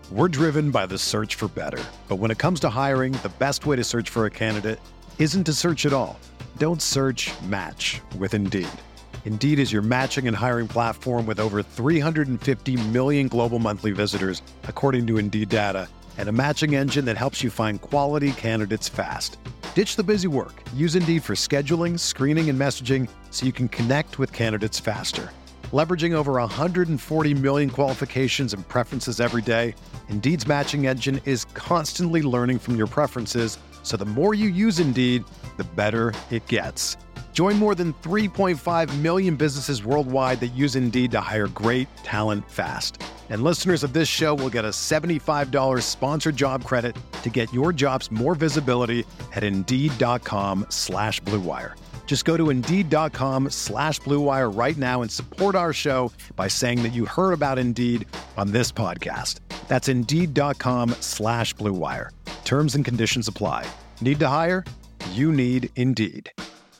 We're driven by the search for better. But when it comes to hiring, the best way to search for a candidate isn't to search at all. Don't search, match with Indeed. Indeed is your matching and hiring platform with over 350 million global monthly visitors, according to Indeed data, and a matching engine that helps you find quality candidates fast. Ditch the busy work. Use Indeed for scheduling, screening, and messaging so you can connect with candidates faster. Leveraging over 140 million qualifications and preferences every day, Indeed's matching engine is constantly learning from your preferences, so the more you use Indeed, the better it gets. Join more than 3.5 million businesses worldwide that use Indeed to hire great talent fast. And listeners of this show will get a $75 sponsored job credit to get your jobs more visibility at Indeed.com/Blue Wire. Just go to Indeed.com/Blue Wire right now and support our show by saying that you heard about Indeed on this podcast. That's Indeed.com/Blue Wire. Terms and conditions apply. Need to hire? You need Indeed.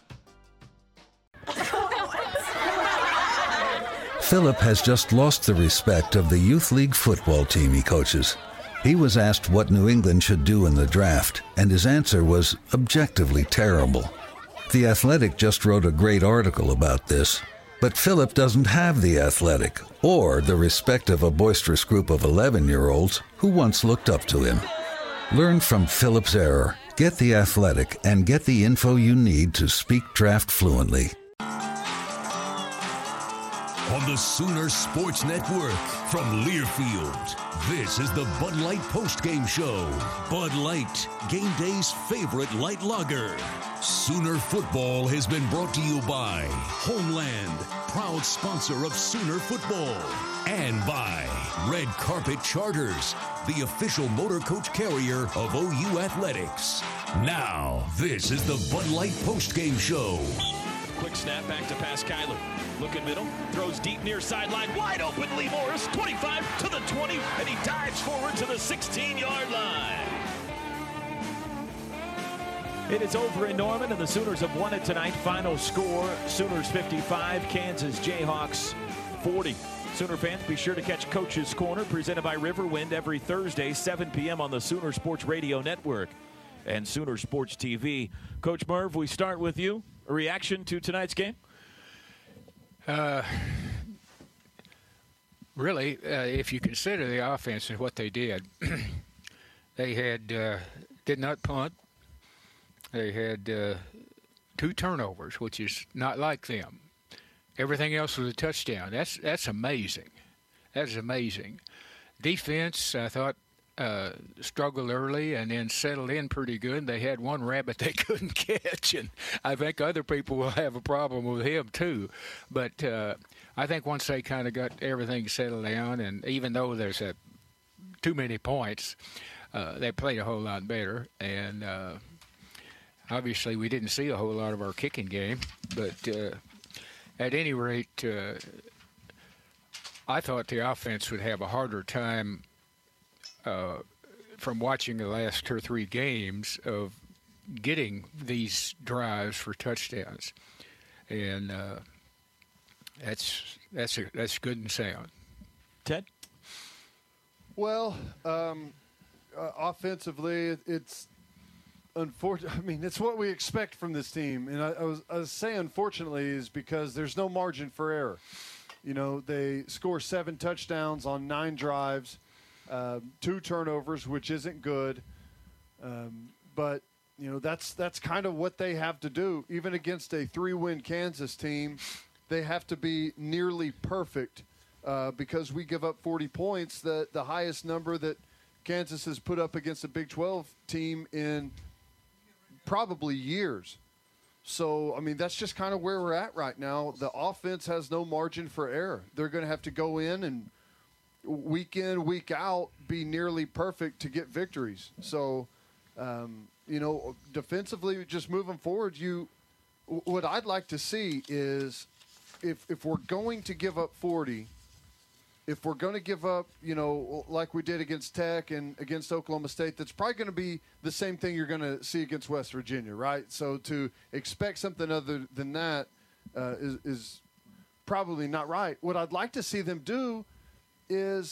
Philip has just lost the respect of the Youth League football team he coaches. He was asked what New England should do in the draft, and his answer was objectively terrible. The Athletic just wrote a great article about this, but Philip doesn't have the Athletic or the respect of a boisterous group of 11-year-olds who once looked up to him. Learn from Philip's error, get the Athletic, and get the info you need to speak draft fluently. On the Sooner Sports Network from Learfield, this is the Bud Light postgame show. Bud Light, game day's favorite light lager. Sooner football has been brought to you by Homeland, proud sponsor of Sooner football, and by Red Carpet Charters, the official motor coach carrier of OU Athletics. Now, this is the Bud Light postgame show. Quick snap back to pass Kyler. Looking middle, throws deep near sideline, wide open Lee Morris, 25 to the 20, and he dives forward to the 16-yard line. It is over in Norman, and the Sooners have won it tonight. Final score, Sooners 55, Kansas Jayhawks 40. Sooner fans, be sure to catch Coach's Corner, presented by Riverwind, every Thursday, 7 p.m. on the Sooner Sports Radio Network and Sooner Sports TV. Coach Merv, we start with you. A reaction to tonight's game? Really, if you consider the offense and what they did, they had did not punt. They had 2 turnovers, which is not like them. Everything else was a touchdown. That's amazing. That is amazing. Defense, I thought, struggled early and then settled in pretty good. They had one rabbit they couldn't catch, and I think other people will have a problem with him too. But I think once they kind of got everything settled down, and even though there's too many points, they played a whole lot better. And obviously we didn't see a whole lot of our kicking game, but at any rate, I thought the offense would have a harder time from watching the last 2 or 3 games of getting these drives for touchdowns, and that's good and sound. Ted? Well, offensively, it's unfortunate. I mean, it's what we expect from this team, and I was saying unfortunately is because there's no margin for error. You know, they score 7 touchdowns on 9 drives. 2 turnovers, which isn't good, but you know that's kind of what they have to do. Even against a 3-win Kansas team, they have to be nearly perfect because we give up 40 points, the highest number that Kansas has put up against a Big 12 team in probably years. So, I mean, that's just kind of where we're at right now. The offense has no margin for error. They're going to have to go in, week in, week out, be nearly perfect to get victories. So, you know, defensively, just moving forward, what I'd like to see is if we're going to give up 40, if we're going to give up, you know, like we did against Tech and against Oklahoma State, that's probably going to be the same thing you're going to see against West Virginia, right? So to expect something other than that is probably not right. What I'd like to see them do is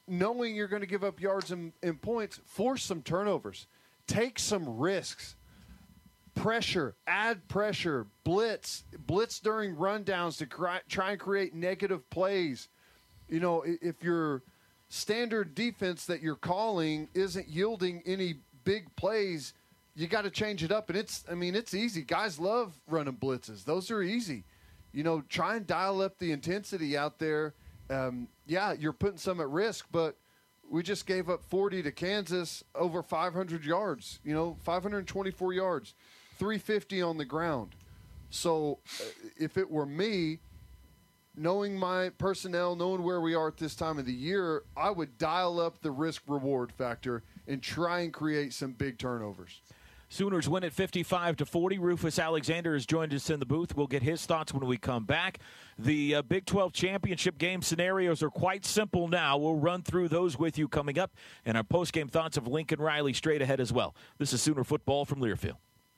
knowing you're going to give up yards and points, force some turnovers. Take some risks. Pressure, add pressure, blitz during rundowns to try and create negative plays. You know, if your standard defense that you're calling isn't yielding any big plays, you got to change it up. And it's easy. Guys love running blitzes. Those are easy. You know, try and dial up the intensity out there. Yeah, you're putting some at risk, but we just gave up 40 to Kansas, over 500 yards, 524 yards, 350 on the ground. So if it were me, knowing my personnel, knowing where we are at this time of the year, I would dial up the risk-reward factor and try and create some big turnovers. Sooners win at 55-40. Rufus Alexander has joined us in the booth. We'll get his thoughts when we come back. The Big 12 championship game scenarios are quite simple now. We'll run through those with you coming up, and our post-game thoughts of Lincoln Riley straight ahead as well. This is Sooner Football from Learfield.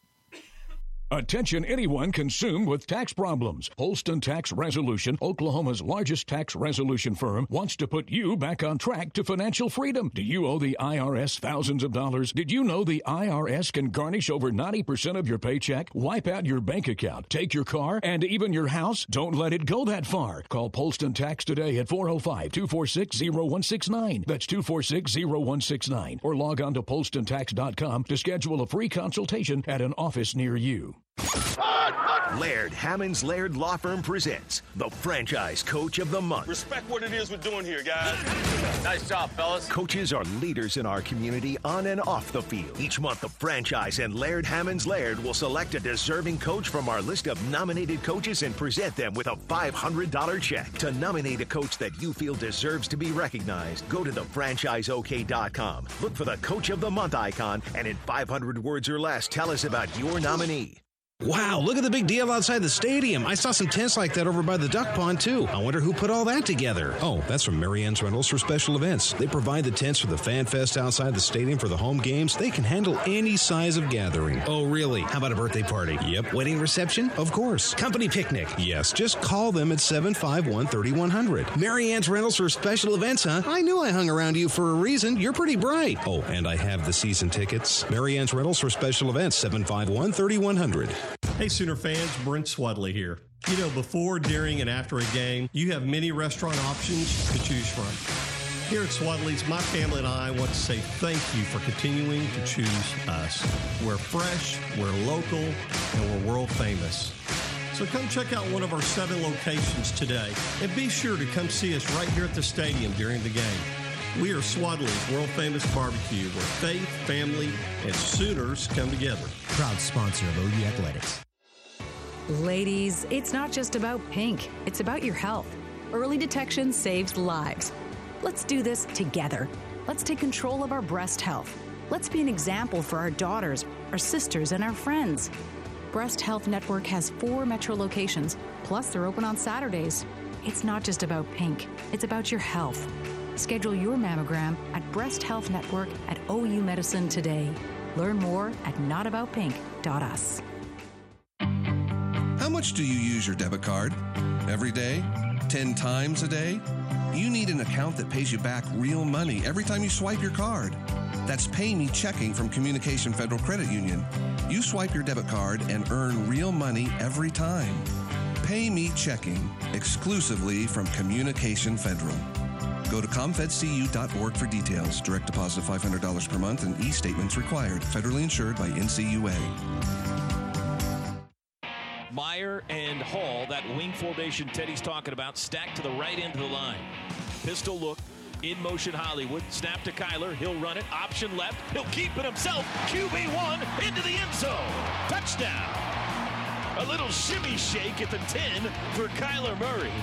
Attention anyone consumed with tax problems. Holston Tax Resolution, Oklahoma's largest tax resolution firm, wants to put you back on track to financial freedom. Do you owe the IRS thousands of dollars? Did you know the IRS can garnish over 90% of your paycheck, wipe out your bank account, take your car, and even your house? Don't let it go that far. Call Holston Tax today at 405-246-0169. That's 246-0169. Or log on to holstontax.com to schedule a free consultation at an office near you. Laird Hammond's Laird Law Firm presents the Franchise Coach of the Month. Respect what it is we're doing here, guys. Nice job, fellas. Coaches are leaders in our community on and off the field. Each month, the franchise and Laird Hammond's Laird will select a deserving coach from our list of nominated coaches and present them with a $500 check. To nominate a coach that you feel deserves to be recognized, go to thefranchiseok.com. Look for the Coach of the Month icon, and in 500 words or less, tell us about your nominee. Wow, look at the big deal outside the stadium. I saw some tents like that over by the duck pond, too. I wonder who put all that together. Oh, that's from Mary Ann's Rentals for special events. They provide the tents for the Fan Fest outside the stadium for the home games. They can handle any size of gathering. Oh, really? How about a birthday party? Yep. Wedding reception? Of course. Company picnic? Yes. Just call them at 751-3100. Mary Ann's Rentals for special events, huh? I knew I hung around you for a reason. You're pretty bright. Oh, and I have the season tickets. Mary Ann's Rentals for special events, 751-3100. Hey, Sooner fans, Brent Swadley here. You know, before, during, and after a game, you have many restaurant options to choose from. Here at Swadley's, my family and I want to say thank you for continuing to choose us. We're fresh, we're local, and we're world famous. So come check out one of our 7 locations today, and be sure to come see us right here at the stadium during the game. We are Swadley's world-famous barbecue, where faith, family, and Sooners come together. Proud sponsor of OU Athletics. Ladies, it's not just about pink. It's about your health. Early detection saves lives. Let's do this together. Let's take control of our breast health. Let's be an example for our daughters, our sisters, and our friends. Breast Health Network has 4 metro locations, plus they're open on Saturdays. It's not just about pink. It's about your health. Schedule your mammogram at Breast Health Network at OU Medicine today. Learn more at notaboutpink.us. How much do you use your debit card? Every day? 10 times a day? You need an account that pays you back real money every time you swipe your card. That's Pay Me Checking from Communication Federal Credit Union. You swipe your debit card and earn real money every time. Pay Me Checking, exclusively from Communication Federal. Go to comfedcu.org for details. Direct deposit of $500 per month and e-statements required. Federally insured by NCUA. Meyer and Hall, that wing formation Teddy's talking about, stacked to the right end of the line. Pistol look, in motion Hollywood, snap to Kyler, he'll run it, option left, he'll keep it himself, QB1 into the end zone. Touchdown. A little shimmy shake at the 10 for Kyler Murray.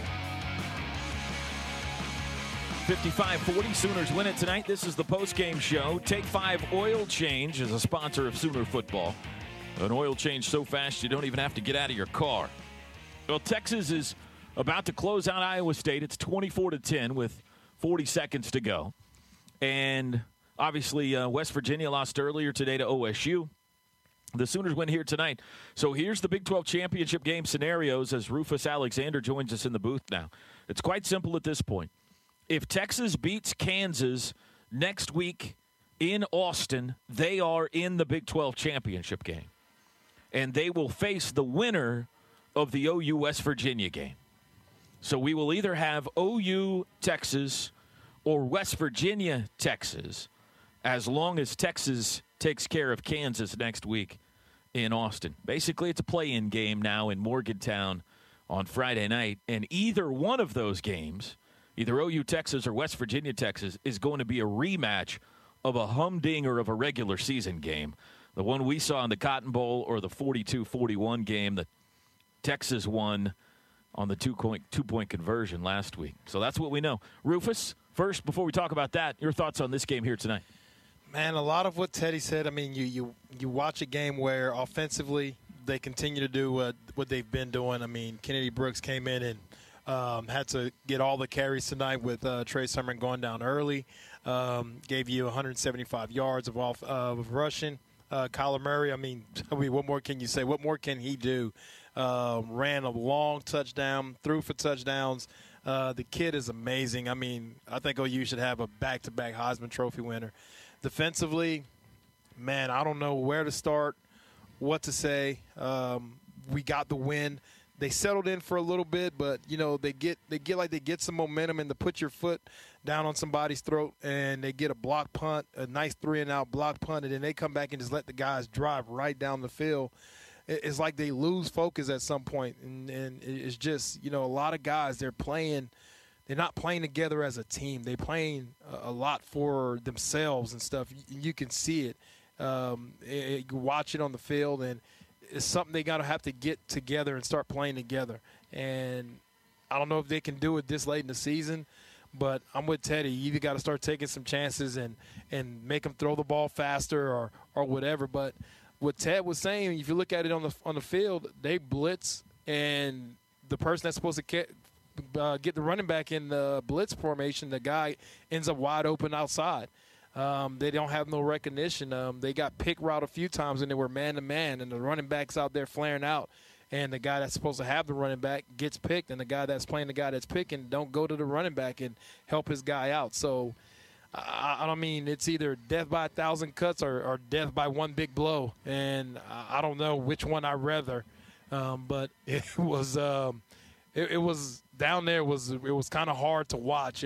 55-40, Sooners win it tonight. This is the post-game show. Take 5 Oil Change is a sponsor of Sooner football. An oil change so fast you don't even have to get out of your car. Well, Texas is about to close out Iowa State. It's 24-10 with 40 seconds to go. And obviously West Virginia lost earlier today to OSU. The Sooners win here tonight. So here's the Big 12 championship game scenarios as Rufus Alexander joins us in the booth now. It's quite simple at this point. If Texas beats Kansas next week in Austin, they are in the Big 12 championship game. And they will face the winner of the OU West Virginia game. So we will either have OU Texas or West Virginia Texas, as long as Texas takes care of Kansas next week in Austin. Basically, it's a play-in game now in Morgantown on Friday night. And either one of those games, either OU Texas or West Virginia Texas, is going to be a rematch of a humdinger of a regular season game. The one we saw in the Cotton Bowl, or the 42-41 game that Texas won on the two-point conversion last week. So that's what we know. Rufus, first, before we talk about that, your thoughts on this game here tonight. Man, a lot of what Teddy said. I mean, you watch a game where offensively they continue to do what they've been doing. I mean, Kennedy Brooks came in and had to get all the carries tonight with Trey Sermon going down early. Gave you 175 yards of rushing. Kyler Murray, I mean, what more can you say? What more can he do? Ran a long touchdown, threw for touchdowns. The kid is amazing. I mean, I think OU should have a back-to-back Heisman Trophy winner. Defensively, man, I don't know where to start, what to say. We got the win. They settled in for a little bit, but you know they get some momentum, and to put your foot down on somebody's throat, and they get a block punt, a nice 3-and-out block punt, and then they come back and just let the guys drive right down the field. It's like they lose focus at some point, and it's just, you know, a lot of guys, they're not playing together as a team. They're playing a lot for themselves and stuff. You can see it. You watch it on the field, and it's something they got to have to get together and start playing together. And I don't know if they can do it this late in the season, but I'm with Teddy. You either got to start taking some chances and make them throw the ball faster or whatever. But what Ted was saying, if you look at it on the field, they blitz, and the person that's supposed to get the running back in the blitz formation, the guy ends up wide open outside. They don't have no recognition. They got pick route a few times, and they were man-to-man, and the running back's out there flaring out, and the guy that's supposed to have the running back gets picked, and the guy that's playing the guy that's picking don't go to the running back and help his guy out. So, I mean, it's either death by 1,000 cuts or death by one big blow, and I don't know which one I'd rather. But it was it was down there. It was kind of hard to watch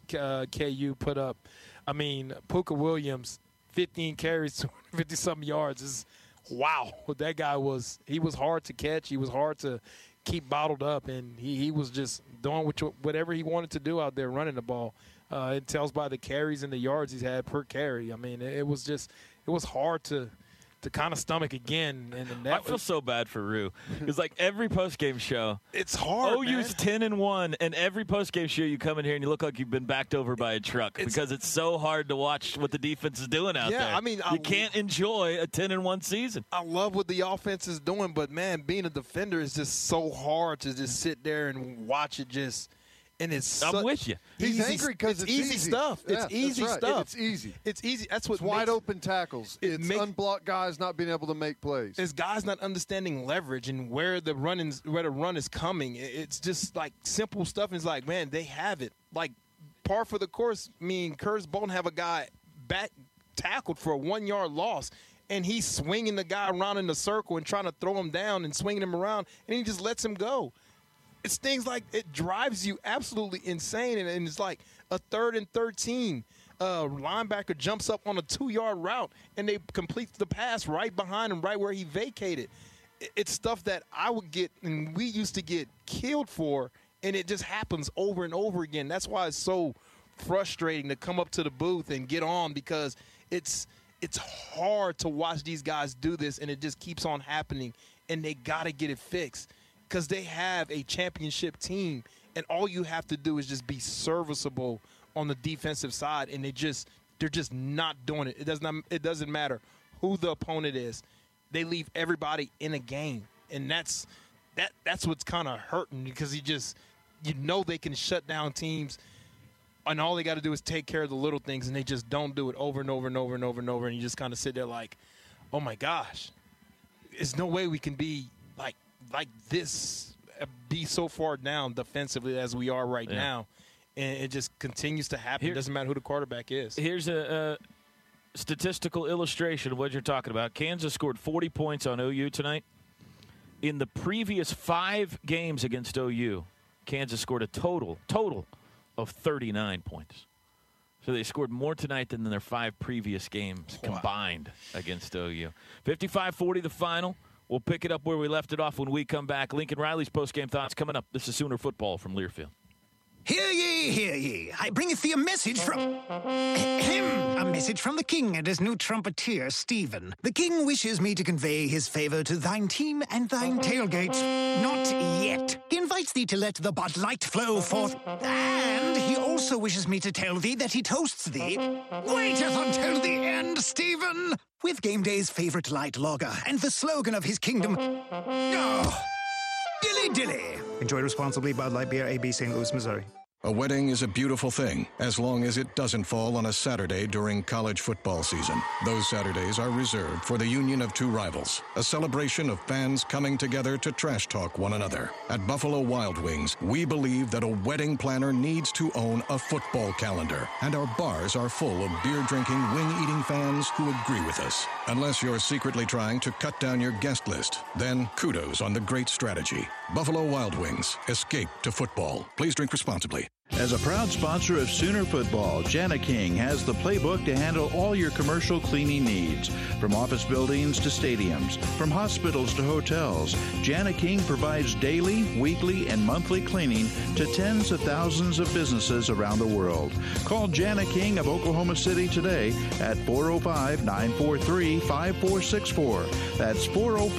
KU put up. I mean, Puka Williams, 15 carries, 250-something yards. Is wow. That guy he was hard to catch. He was hard to keep bottled up, and he was just doing whatever he wanted to do out there running the ball. It tells by the carries and the yards he's had per carry. I mean, it was hard to kind of stomach again. And I feel so bad for Rue. It's like every postgame show. It's hard, OU's 10-1, and every postgame show you come in here and you look like you've been backed over by a truck because it's so hard to watch what the defense is doing out there. Yeah, I mean, you can't enjoy a 10-1 season. I love what the offense is doing, but, man, being a defender is just so hard to just sit there and watch it just – and I'm with you. He's angry because it's easy stuff. Yeah, it's easy right. stuff. It's easy. It's easy. That's what wide open tackles. It's unblocked guys not being able to make plays. It's guys not understanding leverage and where the run is coming. It's just like simple stuff. And it's like, man, they have it. Like par for the course. I mean, Curtis Bolton have a guy back tackled for a 1-yard loss, and he's swinging the guy around in the circle and trying to throw him down and swinging him around, and he just lets him go. It's things like it drives you absolutely insane, and it's like a 3rd and 13. Linebacker jumps up on a 2-yard route, and they complete the pass right behind him, right where he vacated. It's stuff that I would get, and we used to get killed for, and it just happens over and over again. That's why it's so frustrating to come up to the booth and get on, because it's hard to watch these guys do this, and it just keeps on happening, and they got to get it fixed. Because they have a championship team, and all you have to do is just be serviceable on the defensive side, and they're just not doing it. It doesn't matter who the opponent is. They leave everybody in a game, and that's what's kind of hurting, because they can shut down teams, and all they got to do is take care of the little things, and they just don't do it over and over and over and over and over, and you just kind of sit there like, oh my gosh, there's no way we can be like this, be so far down defensively as we are right now, and it just continues to happen. It doesn't matter who the quarterback is. Here's a statistical illustration of what you're talking about. Kansas scored 40 points on OU tonight. In the previous 5 games against OU, Kansas scored a total of 39 points. So they scored more tonight than in their 5 previous games combined against OU. 55-40 the final. We'll pick it up where we left it off when we come back. Lincoln Riley's post-game thoughts coming up. This is Sooner Football from Learfield. Hear ye, hear ye. I bringeth thee a message from him. A message from the king and his new trumpeter, Stephen. The king wishes me to convey his favor to thine team and thine tailgate. Not yet. He invites thee to let the Bud Light flow forth. And he also wishes me to tell thee that he toasts thee. Waiteth until the end, Stephen. With game day's favorite light lager and the slogan of his kingdom. Oh, dilly dilly. Enjoy responsibly. Bud Light Beer, AB, St. Louis, Missouri. A wedding is a beautiful thing, as long as it doesn't fall on a Saturday during college football season. Those Saturdays are reserved for the union of two rivals, a celebration of fans coming together to trash talk one another. At Buffalo Wild Wings, we believe that a wedding planner needs to own a football calendar, and our bars are full of beer-drinking, wing-eating fans who agree with us. Unless you're secretly trying to cut down your guest list, then kudos on the great strategy. Buffalo Wild Wings, escape to football. Please drink responsibly. As a proud sponsor of Sooner Football, Jana King has the playbook to handle all your commercial cleaning needs. From office buildings to stadiums, from hospitals to hotels, Jana King provides daily, weekly, and monthly cleaning to tens of thousands of businesses around the world. Call Jana King of Oklahoma City today at 405-943-5464. That's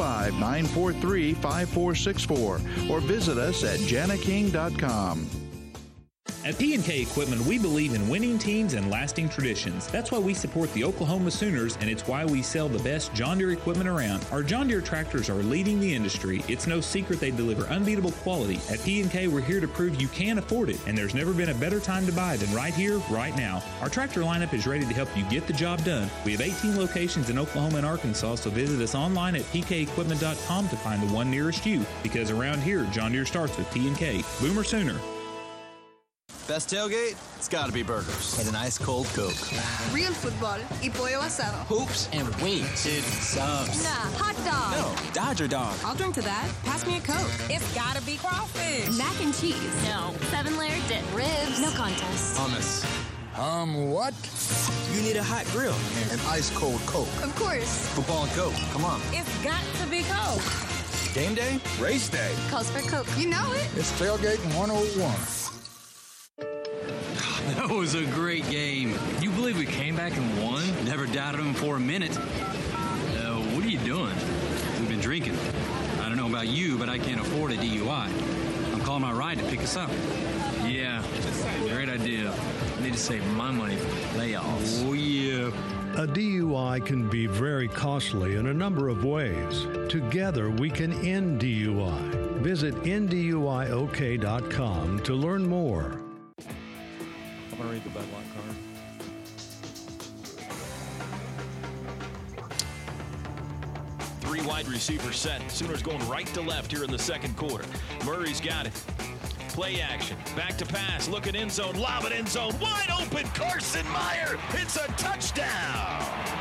405-943-5464. Or visit us at janaking.com. At P&K Equipment, we believe in winning teams and lasting traditions. That's why we support the Oklahoma Sooners, and it's why we sell the best John Deere equipment around. Our John Deere tractors are leading the industry. It's no secret they deliver unbeatable quality. At P&K, we're here to prove you can afford it, and there's never been a better time to buy than right here, right now. Our tractor lineup is ready to help you get the job done. We have 18 locations in Oklahoma and Arkansas, so visit us online at pkequipment.com to find the one nearest you, because around here, John Deere starts with P&K. Boomer Sooner. Best tailgate? It's gotta be burgers. And an ice cold Coke. Real football y pollo asado. Hoops and wings. Dude, subs. Nah, hot dog. No, Dodger dog. I'll drink to that. Pass me a Coke. It's gotta be crawfish. Mac and cheese. No. 7-layer dip. Ribs. No contest. Hummus. What? You need a hot grill and an ice cold Coke. Of course. Football and Coke. Come on. It's got to be Coke. Game day? Race day. Calls for Coke. You know it. It's tailgating 101. That was a great game. You believe we came back and won? Never doubted them for a minute. What are you doing? We've been drinking. I don't know about you, but I can't afford a DUI. I'm calling my ride to pick us up. Yeah, great idea. I need to save my money for layoffs. Oh, yeah. A DUI can be very costly in a number of ways. Together, we can end DUI. Visit NDUIOK.com to learn more. I'm going to read the Bud Light card. 3 wide receiver set. Sooners going right to left here in the second quarter. Murray's got it. Play action. Back to pass. Look at end zone. Lob it end zone. Wide open. Carson Meyer. It's a touchdown.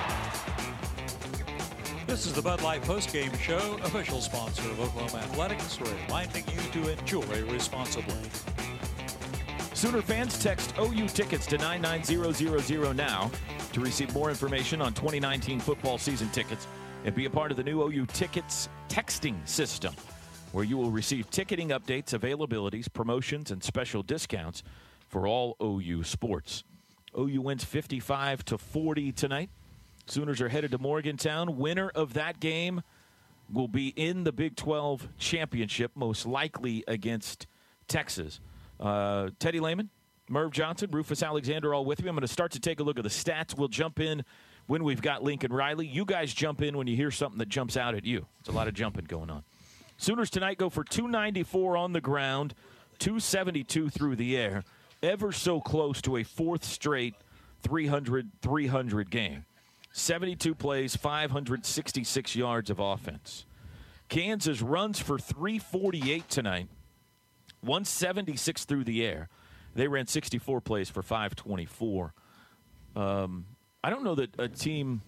This is the Bud Light postgame show, official sponsor of Oklahoma Athletics, reminding you to enjoy responsibly. Sooner fans, text OU tickets to 99000 now to receive more information on 2019 football season tickets and be a part of the new OU Tickets texting system, where you will receive ticketing updates, availabilities, promotions, and special discounts for all OU sports. OU wins 55-40 tonight. Sooners are headed to Morgantown. Winner of that game will be in the Big 12 championship, most likely against Texas. Teddy Lehman, Merv Johnson, Rufus Alexander all with me. I'm going to start to take a look at the stats. We'll jump in when we've got Lincoln Riley. You guys jump in when you hear something that jumps out at you. It's a lot of jumping going on. Sooners tonight go for 294 on the ground, 272 through the air, ever so close to a fourth straight 300 game. 72 plays, 566 yards of offense. Kansas runs for 348 tonight, 176 through the air. They ran 64 plays for 524. I don't know that a team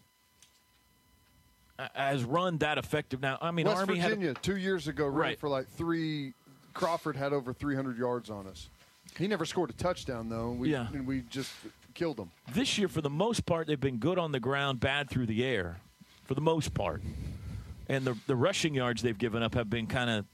has run that effective now. I mean, West Army Virginia 2 years ago ran Right. for like 3. Crawford had over 300 yards on us. He never scored a touchdown, though, and we just killed him. This year, for the most part, they've been good on the ground, bad through the air, for the most part. And the rushing yards they've given up have been kind of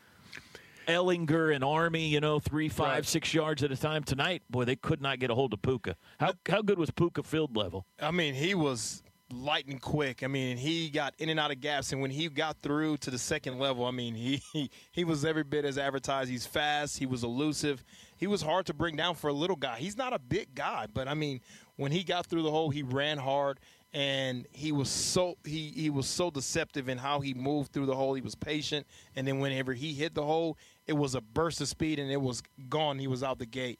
Ellinger and Army, 3, 5, 6 yards at a time. Tonight, boy, they could not get a hold of Puka. How good was Puka field level? I mean, he was lightning quick. I mean, he got in and out of gaps, and when he got through to the second level, I mean, he was every bit as advertised. He's fast. He was elusive. He was hard to bring down for a little guy. He's not a big guy, but, I mean, when he got through the hole, he ran hard, and he was so deceptive in how he moved through the hole. He was patient, and then whenever he hit the hole, it was a burst of speed, and it was gone. He was out the gate.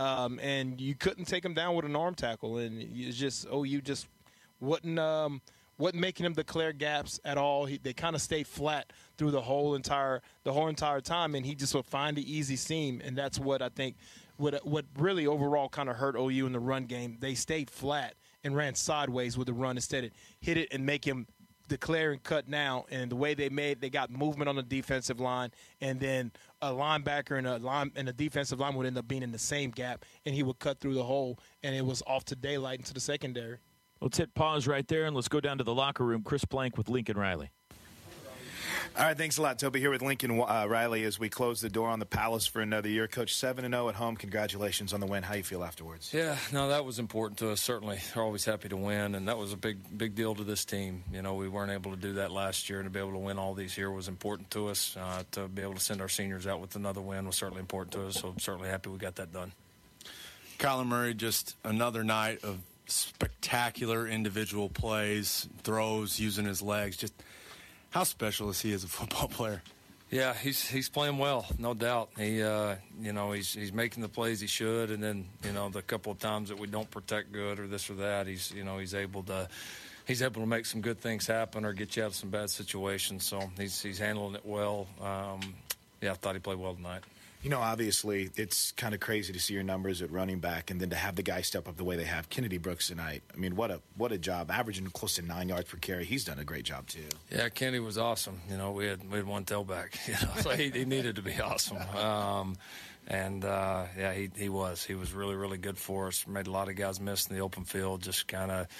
And you couldn't take him down with an arm tackle, and it's just you just wasn't making him declare gaps at all. They kind of stayed flat through the whole entire time, and he just would find the easy seam, and that's what I think what really overall kind of hurt OU in the run game. They stayed flat and ran sideways with the run instead of hit it and make him declare and cut now. And the way they got movement on the defensive line, and then a linebacker and a defensive line would end up being in the same gap, and he would cut through the hole, and it was off to daylight into the secondary. Let's hit pause right there, and let's go down to the locker room. Chris Plank with Lincoln Riley. All right, thanks a lot, Toby. Here with Lincoln Riley as we close the door on the Palace for another year. Coach, 7-0 at home. Congratulations on the win. How you feel afterwards? Yeah, no, that was important to us. Certainly, we're always happy to win, and that was a big deal to this team. We weren't able to do that last year, and to be able to win all these here was important to us. To be able to send our seniors out with another win was certainly important to us, so I'm certainly happy we got that done. Kyler Murray, just another night of spectacular individual plays, throws, using his legs. Just how special is he as a football player? Yeah, he's playing well, no doubt. He he's making the plays he should, and then the couple of times that we don't protect good or this or that, he's able to make some good things happen or get you out of some bad situations. So he's handling it well. I thought he played well tonight. Obviously, it's kind of crazy to see your numbers at running back and then to have the guys step up the way they have. Kennedy Brooks tonight, I mean, what a job. Averaging close to 9 yards per carry. He's done a great job, too. Yeah, Kennedy was awesome. We had one tailback. So he needed to be awesome. He was. He was really, really good for us. Made a lot of guys miss in the open field. Just kind of,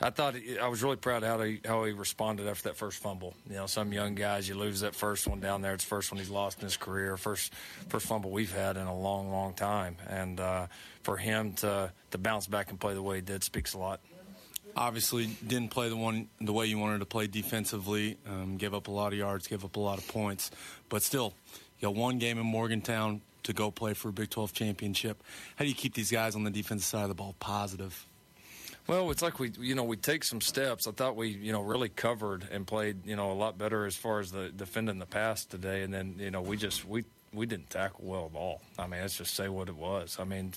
I was really proud of how he responded after that first fumble. Some young guys, you lose that first one down there. It's the first one he's lost in his career. First fumble we've had in a long, long time. And for him to bounce back and play the way he did speaks a lot. Obviously, didn't play the way you wanted to play defensively. Gave up a lot of yards, gave up a lot of points. But still, you got one game in Morgantown to go play for a Big 12 championship. How do you keep these guys on the defensive side of the ball positive? Well, it's like we take some steps. I thought we, really covered and played, a lot better as far as the defending the pass today. And then, we didn't tackle well at all. I mean, let's just say what it was. I mean,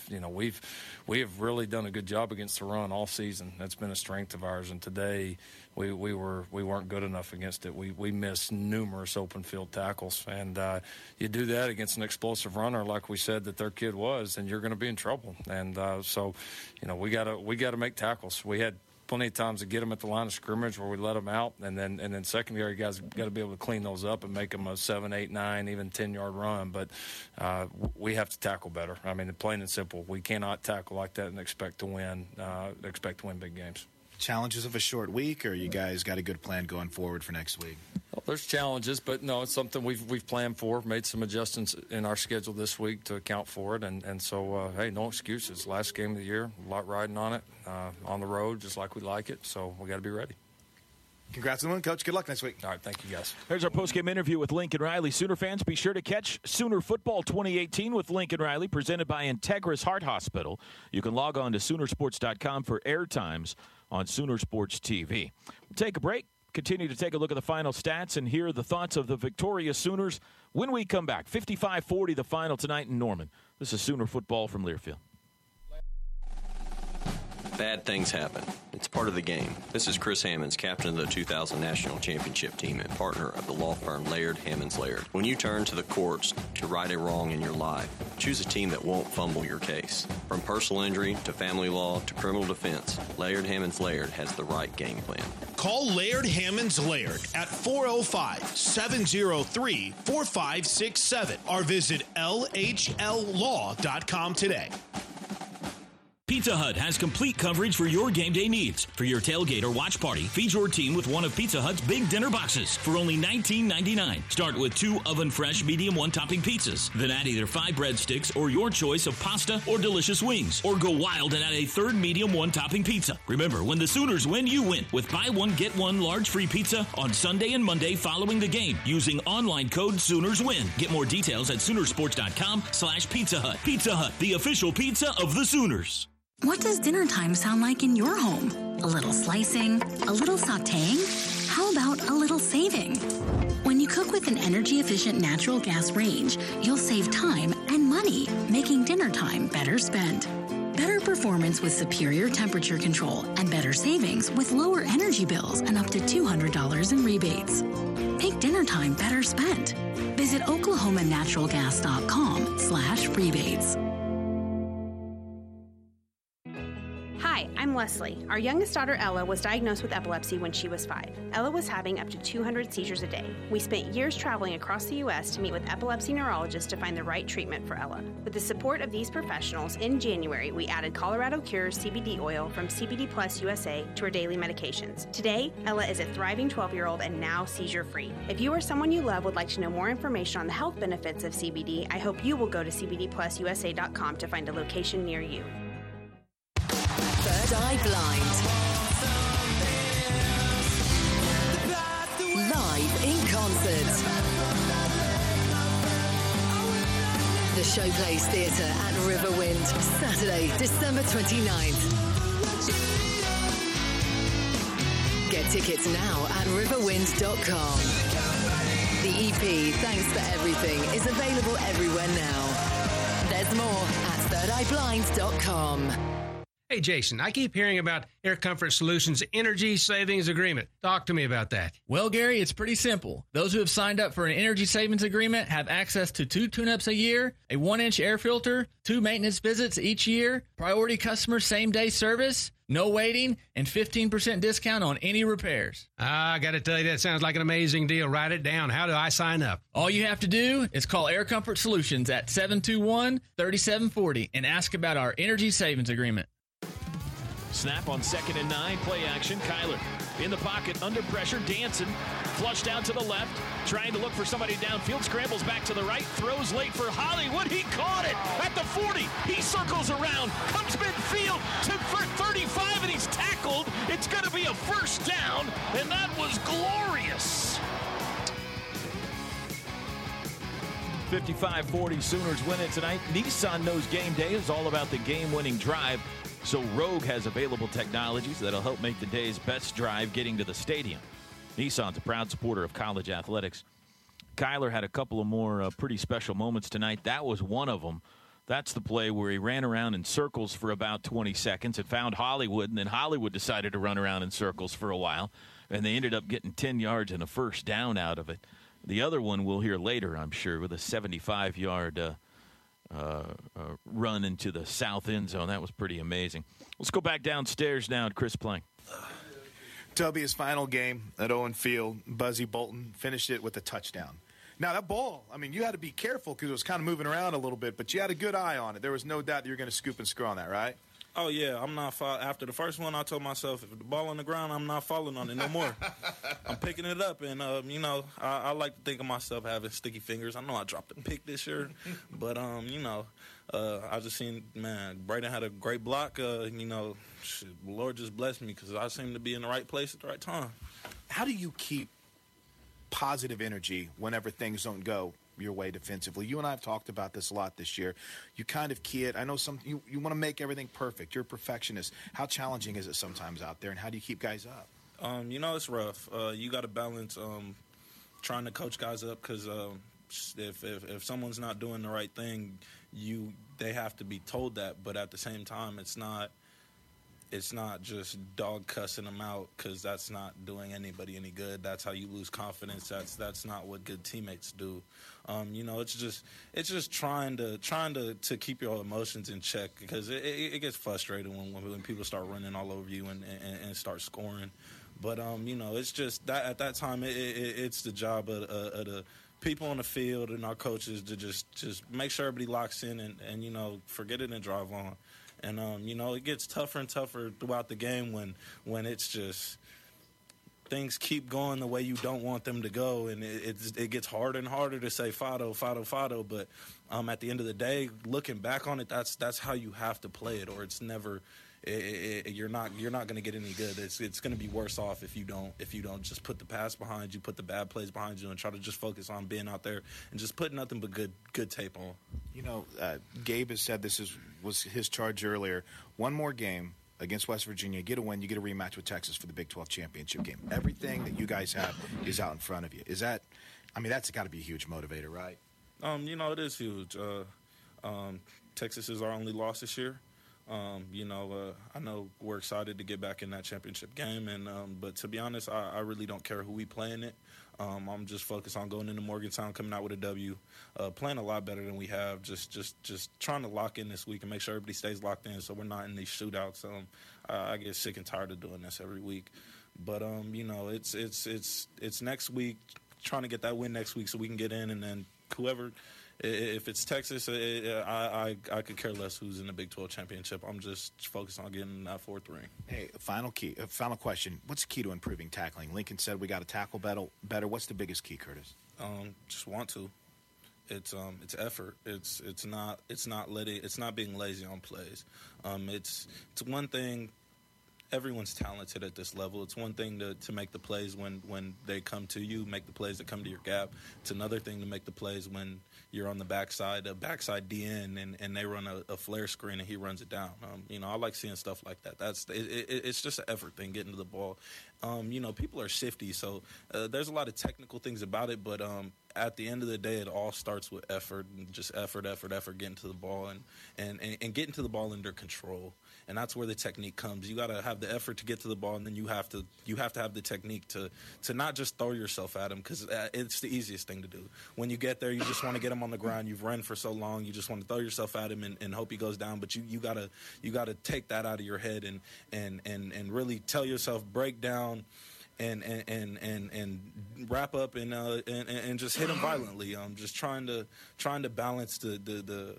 we have really done a good job against the run all season. That's been a strength of ours. And today we weren't good enough against it. We missed numerous open field tackles. And you do that against an explosive runner like we said that their kid was, and you're going to be in trouble. And so, we gotta make tackles. We had plenty of times to get them at the line of scrimmage where we let them out, and then secondary guys got to be able to clean those up and make them a 7, 8, 9, even 10-yard run. But we have to tackle better. I mean, plain and simple, we cannot tackle like that and expect to win big games. Challenges of a short week, or you guys got a good plan going forward for next week? Well, there's challenges, but no, it's something we've planned for. Made some adjustments in our schedule this week to account for it, and so hey, no excuses. Last game of the year, a lot riding on it, on the road, just like we like it. So we got to be ready. Congrats on the win, Coach. Good luck next week. All right, thank you, guys. There's our postgame interview with Lincoln Riley. Sooner fans, be sure to catch Sooner Football 2018 with Lincoln Riley, presented by Integris Heart Hospital. You can log on to Soonersports.com for air times on Sooner Sports TV. We'll take a break, continue to take a look at the final stats, and hear the thoughts of the victorious Sooners when we come back. 55-40 the final tonight in Norman. This is Sooner Football from Learfield. Bad things happen. It's part of the game. This is Chris Hammonds, captain of the 2000 National Championship team and partner of the law firm Laird Hammonds Laird. When you turn to the courts to right a wrong in your life, choose a team that won't fumble your case. From personal injury to family law to criminal defense, Laird Hammonds Laird has the right game plan. Call Laird Hammonds Laird at 405-703-4567 or visit LHLlaw.com today. Pizza Hut has complete coverage for your game day needs. For your tailgate or watch party, feed your team with one of Pizza Hut's big dinner boxes for only $19.99. Start with 2 oven-fresh medium one-topping pizzas. Then add either 5 breadsticks or your choice of pasta or delicious wings. Or go wild and add a 3rd medium one-topping pizza. Remember, when the Sooners win, you win with buy one, get one large free pizza on Sunday and Monday following the game using online code SoonersWin. Get more details at Soonersports.com/Pizza Hut. Pizza Hut, the official pizza of the Sooners. What does dinner time sound like in your home? A little slicing? A little sautéing? How about a little saving? When you cook with an energy-efficient natural gas range, you'll save time and money, making dinner time better spent. Better performance with superior temperature control and better savings with lower energy bills and up to $200 in rebates. Make dinner time better spent. Visit OklahomaNaturalGas.com/rebates. Hi, I'm Leslie. Our youngest daughter, Ella, was diagnosed with epilepsy when she was 5. Ella was having up to 200 seizures a day. We spent years traveling across the U.S. to meet with epilepsy neurologists to find the right treatment for Ella. With the support of these professionals, in January, we added Colorado Cures CBD oil from CBD Plus USA to her daily medications. Today, Ella is a thriving 12-year-old and now seizure-free. If you or someone you love would like to know more information on the health benefits of CBD, I hope you will go to cbdplususa.com to find a location near you. Third Eye Blind. Live in concert. The Showplace Theatre at Riverwind, Saturday, December 29th. Get tickets now at riverwind.com. The EP, Thanks for Everything, is available everywhere now. There's more at thirdeyeblind.com. Hey, Jason, I keep hearing about Air Comfort Solutions Energy Savings Agreement. Talk to me about that. Well, Gary, it's pretty simple. Those who have signed up for an energy savings agreement have access to 2 tune-ups a year, a 1-inch air filter, 2 maintenance visits each year, priority customer same-day service, no waiting, and 15% discount on any repairs. I got to tell you, that sounds like an amazing deal. Write it down. How do I sign up? All you have to do is call Air Comfort Solutions at 721-3740 and ask about our energy savings agreement. Snap on 2nd and 9, play action. Kyler in the pocket, under pressure, dancing, flushed out to the left, trying to look for somebody downfield, scrambles back to the right, throws late for Hollywood. He caught it at the 40. He circles around, comes midfield for 35, and he's tackled. It's going to be a first down, and that was glorious. 55-40, Sooners win it tonight. Nissan knows game day is all about the game-winning drive. So Rogue has available technologies that'll help make the day's best drive getting to the stadium. Nissan's a proud supporter of college athletics. Kyler had a couple of more pretty special moments tonight. That was one of them. That's the play where he ran around in circles for about 20 seconds and found Hollywood, and then Hollywood decided to run around in circles for a while, and they ended up getting 10 yards and a first down out of it. The other one we'll hear later, I'm sure, with a 75-yard run into the south end zone. That was pretty amazing. Let's go back downstairs now to Chris Plank. Tubby, his final game at Owen Field, Buzzy Bolton finished it with a touchdown. Now, that ball, I mean, you had to be careful because it was kind of moving around a little bit, but you had a good eye on it. There was no doubt that you were going to scoop and score on that, right? Oh, yeah. I'm not after the first one, I told myself, if the ball on the ground, I'm not falling on it no more. I'm picking it up, and, I like to think of myself having sticky fingers. I know I dropped a pick this year, but, I just seen, man, Braden had a great block. The Lord just blessed me because I seem to be in the right place at the right time. How do you keep positive energy whenever things don't go your way defensively? You and I have talked about this a lot this year. You kind of key it. I know you want to make everything perfect. You're a perfectionist. How challenging is it sometimes out there, and how do you keep guys up? It's rough. You got to balance trying to coach guys up because if someone's not doing the right thing, they have to be told that. But at the same time, it's not it's not just dog cussing them out, because that's not doing anybody any good. That's how you lose confidence. That's not what good teammates do. It's just trying to keep your emotions in check, because it gets frustrating when people start running all over you and start scoring. But it's just that at that time it's the job of the people on the field and our coaches to just make sure everybody locks in and forget it and drive on. And, it gets tougher and tougher throughout the game when it's just things keep going the way you don't want them to go. And it gets harder and harder to say Fado, Fado, Fado. But at the end of the day, looking back on it, that's how you have to play it, or it's never you're not going to get any good. It's going to be worse off if you don't just put the pass behind you, put the bad plays behind you, and try to just focus on being out there and just putting nothing but good tape on. Gabe has said this was his charge earlier. One more game against West Virginia, get a win, you get a rematch with Texas for the Big 12 championship game. Everything that you guys have is out in front of you. That's got to be a huge motivator, right? It is huge. Texas is our only loss this year. I know we're excited to get back in that championship game, but to be honest, I really don't care who we play in it. I'm just focused on going into Morgantown, coming out with a W, playing a lot better than we have. Just trying to lock in this week and make sure everybody stays locked in, so we're not in these shootouts. I get sick and tired of doing this every week, but it's next week, trying to get that win next week so we can get in, and then whoever. If it's Texas, I could care less who's in the Big 12 championship. I'm just focused on getting that fourth ring. Hey, final question. What's the key to improving tackling? Lincoln said we got to tackle better. What's the biggest key, Curtis? Just want to. It's effort. It's not being lazy on plays. It's one thing. Everyone's talented at this level. It's one thing to make the plays when they come to you, make the plays that come to your gap. It's another thing to make the plays when you're on the backside, a backside DN, and they run a flare screen and he runs it down. I like seeing stuff like that. It's just an effort thing, getting to the ball. People are shifty, so there's a lot of technical things about it, but at the end of the day, it all starts with effort, and just effort, getting to the ball and getting to the ball under control. And that's where the technique comes. You got to have the effort to get to the ball, and then you have to have the technique to not just throw yourself at him, because it's the easiest thing to do. When you get there, you just want to get him on the ground. You've run for so long, you just want to throw yourself at him and hope he goes down. But you gotta take that out of your head and really tell yourself, break down and wrap up and just hit him violently. Just trying to balance the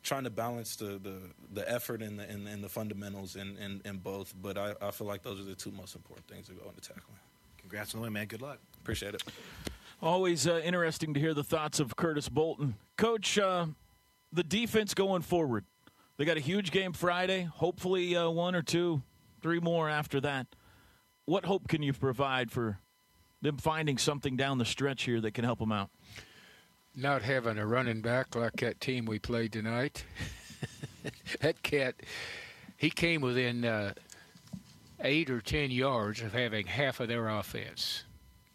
effort and the fundamentals in both. But I feel like those are the two most important things to go into tackling. Congrats on the win, man. Good luck. Appreciate it. Always interesting to hear the thoughts of Curtis Bolton. Coach, the defense going forward. They got a huge game Friday, hopefully 1 or 2, 3 more after that. What hope can you provide for them finding something down the stretch here that can help them out? Not having a running back like that team we played tonight. That cat, he came within 8 or 10 yards of having half of their offense.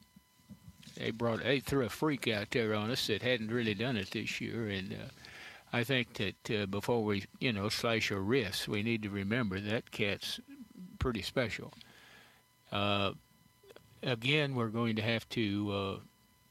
They threw a freak out there on us that hadn't really done it this year, and I think that before we, slash our wrists, we need to remember that cat's pretty special. Again, we're going to have to,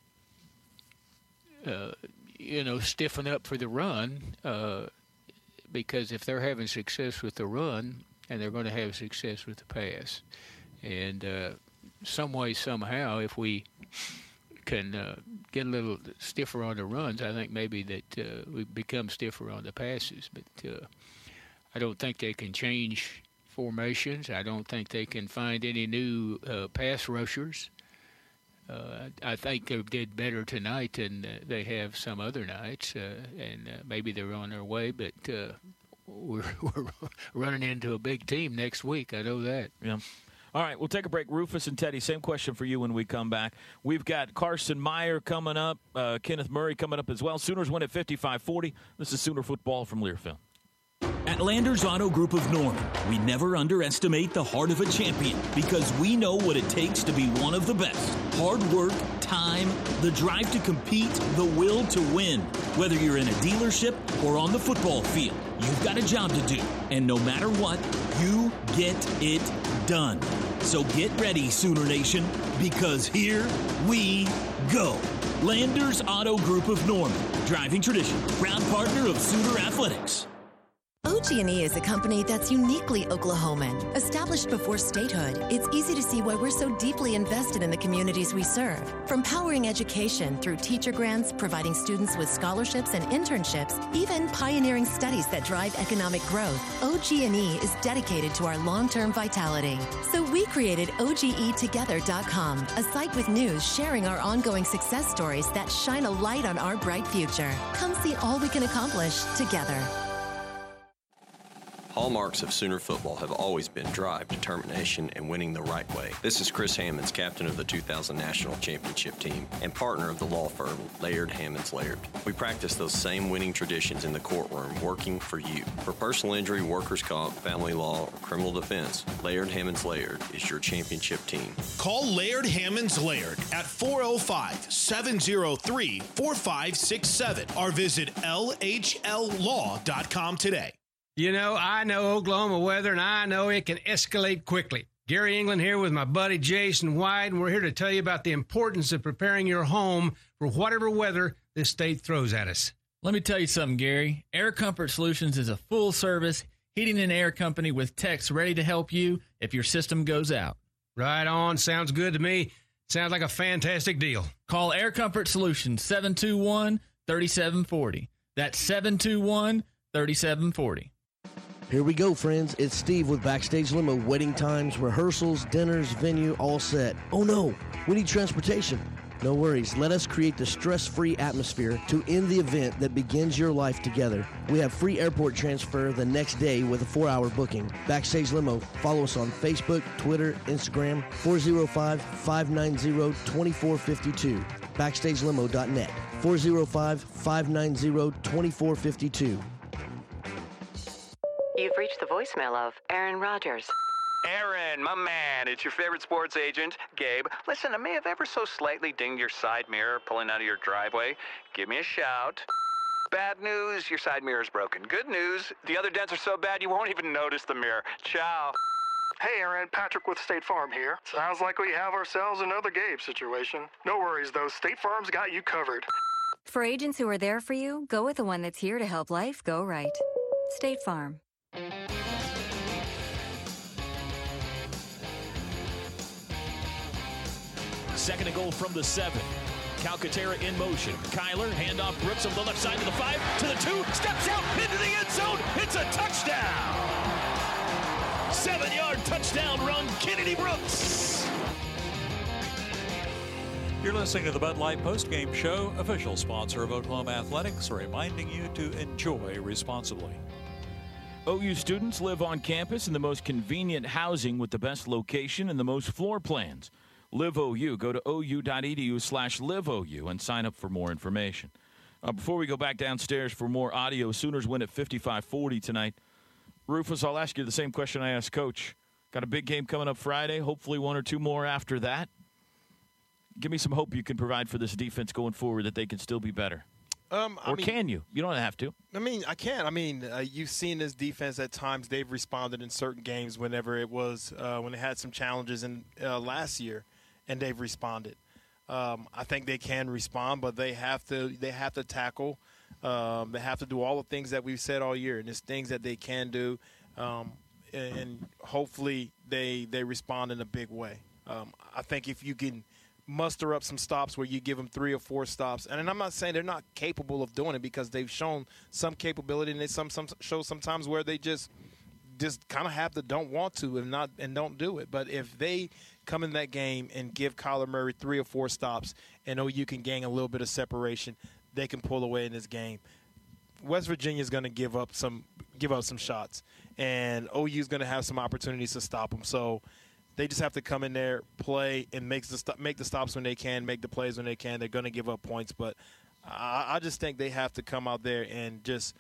stiffen up for the run, because if they're having success with the run, and they're going to have success with the pass, and some way, somehow, if we can get a little stiffer on the runs, I think maybe that we become stiffer on the passes. But I don't think they can change formations. I don't think they can find any new pass rushers. I think they did better tonight than they have some other nights, and maybe they're on their way, but we're running into a big team next week. I know that. Yeah. All right, we'll take a break. Rufus and Teddy, same question for you when we come back. We've got Carson Meyer coming up, Kenneth Murray coming up as well. Sooners win at 55-40. This is Sooner football from Learfield. At At Landers Auto Group of Norman, we never underestimate the heart of a champion because we know what it takes to be one of the best. Hard work, time, the drive to compete, the will to win. Whether you're in a dealership or on the football field, you've got a job to do. And no matter what, you get it done. So get ready, Sooner Nation, because here we go. Landers Auto Group of Norman, driving tradition, proud partner of Sooner Athletics. OG&E is a company that's uniquely Oklahoman. Established before statehood, it's easy to see why we're so deeply invested in the communities we serve. From powering education through teacher grants, providing students with scholarships and internships, even pioneering studies that drive economic growth, OG&E is dedicated to our long-term vitality. So we created OGEtogether.com, a site with news sharing our ongoing success stories that shine a light on our bright future. Come see all we can accomplish together. Hallmarks of Sooner football have always been drive, determination, and winning the right way. This is Chris Hammonds, captain of the 2000 National Championship team and partner of the law firm Laird Hammonds Laird. We practice those same winning traditions in the courtroom, working for you. For personal injury, workers' comp, family law, or criminal defense, Laird Hammonds Laird is your championship team. Call Laird Hammonds Laird at 405-703-4567 or visit LHLlaw.com today. You know, I know Oklahoma weather, and I know it can escalate quickly. Gary England here with my buddy Jason White, and we're here to tell you about the importance of preparing your home for whatever weather this state throws at us. Let me tell you something, Gary. Air Comfort Solutions is a full-service heating and air company with techs ready to help you if your system goes out. Right on. Sounds good to me. Sounds like a fantastic deal. Call Air Comfort Solutions, 721-3740. That's 721-3740. Here we go, friends. It's Steve with Backstage Limo. Waiting times, rehearsals, dinners, venue, all set. Oh no, we need transportation. No worries. Let us create the stress-free atmosphere to end the event that begins your life together. We have free airport transfer the next day with a 4-hour booking. Backstage Limo. Follow us on Facebook, Twitter, Instagram, 405-590-2452. BackstageLimo.net. 405-590-2452. You've reached the voicemail of Aaron Rodgers. Aaron, my man, it's your favorite sports agent, Gabe. Listen, I may have ever so slightly dinged your side mirror pulling out of your driveway. Give me a shout. Bad news, your side mirror's broken. Good news, the other dents are so bad you won't even notice the mirror. Ciao. Hey, Aaron, Patrick with State Farm here. Sounds like we have ourselves another Gabe situation. No worries, though. State Farm's got you covered. For agents who are there for you, go with the one that's here to help life go right. State Farm. Second and goal from the 7. Calcaterra in motion. Kyler, handoff Brooks on the left side to the 5, to the 2, steps out into the end zone. It's a touchdown. 7-yard touchdown run, Kennedy Brooks. You're listening to the Bud Light Postgame Show, official sponsor of Oklahoma Athletics, reminding you to enjoy responsibly. OU students live on campus in the most convenient housing with the best location and the most floor plans. Live OU. Go to OU.edu/liveOU and sign up for more information. Before we go back downstairs for more audio, Sooners win at 55-40 tonight. Rufus, I'll ask you the same question I asked Coach. Got a big game coming up Friday, hopefully one or two more after that. Give me some hope you can provide for this defense going forward that they can still be better. Can you? You don't have to. I can. You've seen this defense at times. They've responded in certain games whenever it was when they had some challenges in last year, and they've responded. I think they can respond, but they have to tackle. They have to do all the things that we've said all year, and there's things that they can do, and hopefully they respond in a big way. I think if you can muster up some stops where you give them 3 or 4 stops. And I'm not saying they're not capable of doing it, because they've shown some capability, and they show sometimes where they just kind of have the don't want to and don't do it. But if they come in that game and give Kyler Murray 3 or 4 stops and OU can gain a little bit of separation, they can pull away in this game. West Virginia is going to give up some shots, and OU is going to have some opportunities to stop them. So they just have to come in there, play, and make the stops when they can, make the plays when they can. They're going to give up points, but I just think they have to come out there and just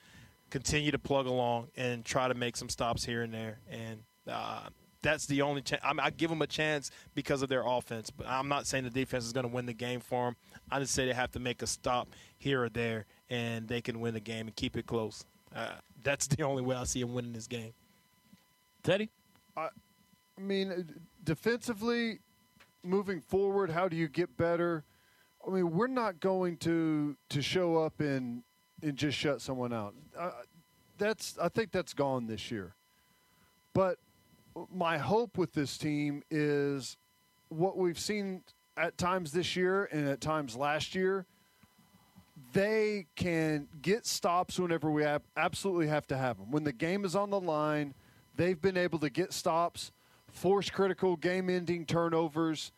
continue to plug along and try to make some stops here and there. And that's the only chance. I give them a chance because of their offense, but I'm not saying the defense is going to win the game for them. I just say they have to make a stop here or there, and they can win the game and keep it close. That's the only way I see them winning this game. Teddy? I mean, defensively, moving forward, how do you get better? I mean, we're not going to show up and just shut someone out. I think that's gone this year. But my hope with this team is what we've seen at times this year and at times last year. They can get stops whenever we absolutely have to have them. When the game is on the line, they've been able to get stops, force critical game-ending turnovers,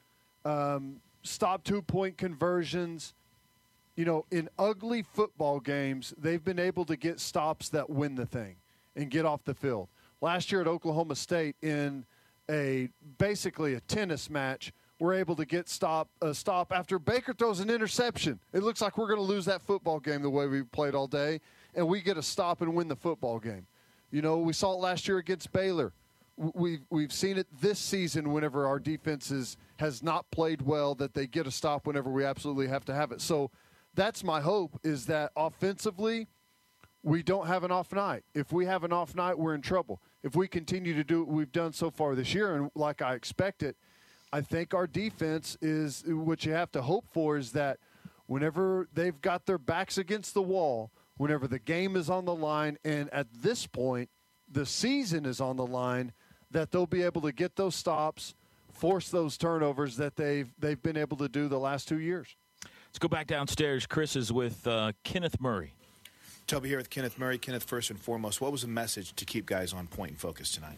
stop 2-point conversions. You know, in ugly football games, they've been able to get stops that win the thing and get off the field. Last year at Oklahoma State, in basically a tennis match, we're able to get a stop after Baker throws an interception. It looks like we're going to lose that football game the way we played all day, and we get a stop and win the football game. You know, we saw it last year against Baylor. We've seen it this season whenever our defense has not played well, that they get a stop whenever we absolutely have to have it. So that's my hope, is that offensively we don't have an off night. If we have an off night, we're in trouble. If we continue to do what we've done so far this year, and like I expect it, I think our defense is what you have to hope for, is that whenever they've got their backs against the wall, whenever the game is on the line, and at this point the season is on the line, that they'll be able to get those stops, force those turnovers that they've been able to do the last 2 years. Let's go back downstairs. Chris is with Kenneth Murray. Toby here with Kenneth Murray. Kenneth, first and foremost, what was the message to keep guys on point and focused tonight?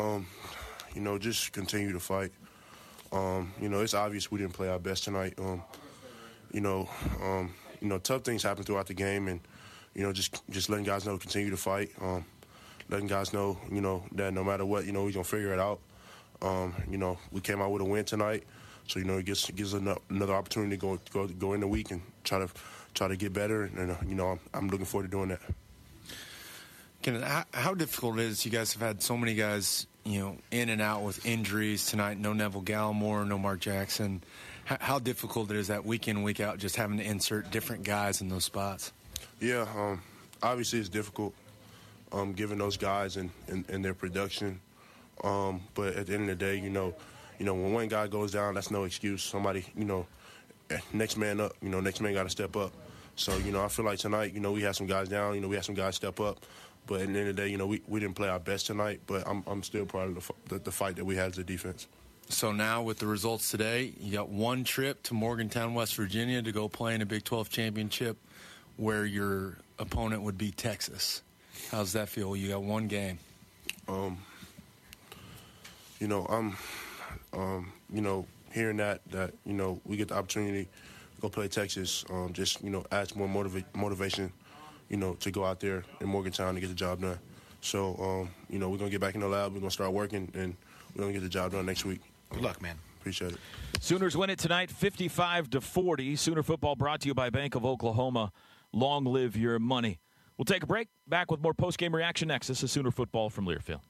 You know, just continue to fight. You know, it's obvious we didn't play our best tonight. You know, tough things happen throughout the game, and you know, just letting guys know, continue to fight. Letting guys know, you know, that no matter what, you know, we're gonna figure it out. You know, we came out with a win tonight, so you know, it gives another opportunity to go in the week and try to get better. And you know, I'm looking forward to doing that. Kenneth, how difficult it is? You guys have had so many guys, you know, in and out with injuries tonight. No Neville Gallimore, no Mark Jackson. How difficult it is that week in, week out, just having to insert different guys in those spots? Yeah, obviously it's difficult, given those guys and their production. But at the end of the day, you know, when one guy goes down, that's no excuse. Somebody, you know, next man up. You know, next man got to step up. So, you know, I feel like tonight, you know, we had some guys down. You know, we had some guys step up. But at the end of the day, you know, we didn't play our best tonight. But I'm still proud of the fight that we had as a defense. So now with the results today, you got one trip to Morgantown, West Virginia to go play in a Big 12 championship where your opponent would be Texas. How does that feel? You got one game. You know, you know, hearing that, you know, we get the opportunity to go play Texas, just, you know, adds more motivation, you know, to go out there in Morgantown to get the job done. So, you know, we're going to get back in the lab. We're going to start working, and we're going to get the job done next week. Good luck, man. Appreciate it. Sooners win it tonight, 55-40. Sooner football brought to you by Bank of Oklahoma. Long live your money. We'll take a break. Back with more post-game reaction next. This is Sooner football from Learfield.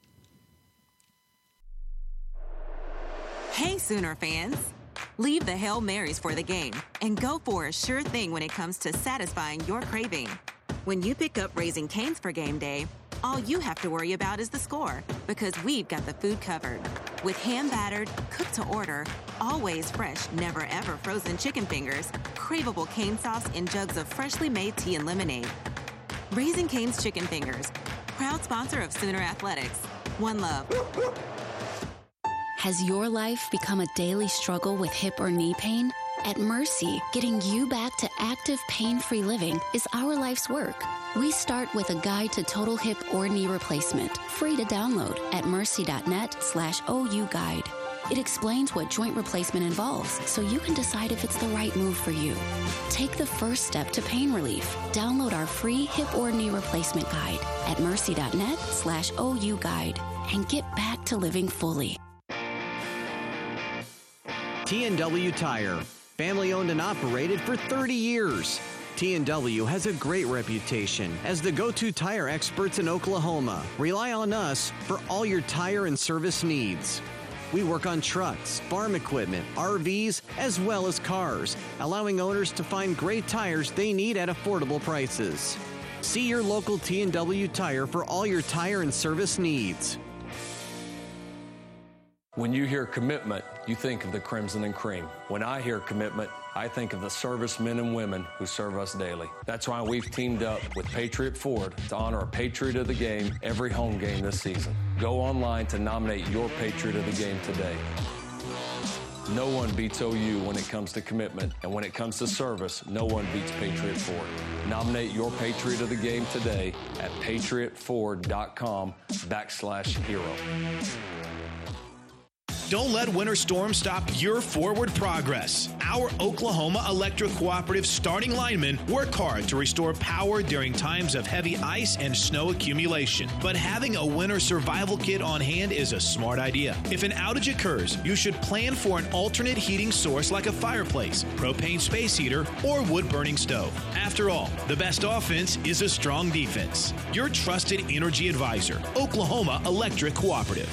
Hey, Sooner fans. Leave the Hail Marys for the game and go for a sure thing when it comes to satisfying your craving. When you pick up Raising Cane's for game day, all you have to worry about is the score, because we've got the food covered. With hand-battered, cooked-to-order, always fresh, never-ever frozen chicken fingers, craveable cane sauce, and jugs of freshly made tea and lemonade. Raising Cane's Chicken Fingers, proud sponsor of Sooner Athletics. One love. Has your life become a daily struggle with hip or knee pain? At Mercy, getting you back to active, pain-free living is our life's work. We start with a guide to total hip or knee replacement, free to download at mercy.net/OU guide. It explains what joint replacement involves, so you can decide if it's the right move for you. Take the first step to pain relief. Download our free hip or knee replacement guide at mercy.net/OU guide and get back to living fully. T&W Tire, family owned and operated for 30 years. T&W has a great reputation as the go-to tire experts in Oklahoma. Rely on us for all your tire and service needs. We work on trucks, farm equipment, RVs, as well as cars, allowing owners to find great tires they need at affordable prices. See your local T&W Tire for all your tire and service needs. When you hear commitment, you think of the Crimson and Cream. When I hear commitment, I think of the servicemen and women who serve us daily. That's why we've teamed up with Patriot Ford to honor a Patriot of the Game every home game this season. Go online to nominate your Patriot of the Game today. No one beats OU when it comes to commitment, and when it comes to service, no one beats Patriot Ford. Nominate your Patriot of the Game today at patriotford.com/hero. Don't let winter storms stop your forward progress. Our Oklahoma Electric Cooperative starting linemen work hard to restore power during times of heavy ice and snow accumulation. But having a winter survival kit on hand is a smart idea. If an outage occurs, you should plan for an alternate heating source like a fireplace, propane space heater, or wood-burning stove. After all, the best offense is a strong defense. Your trusted energy advisor, Oklahoma Electric Cooperative.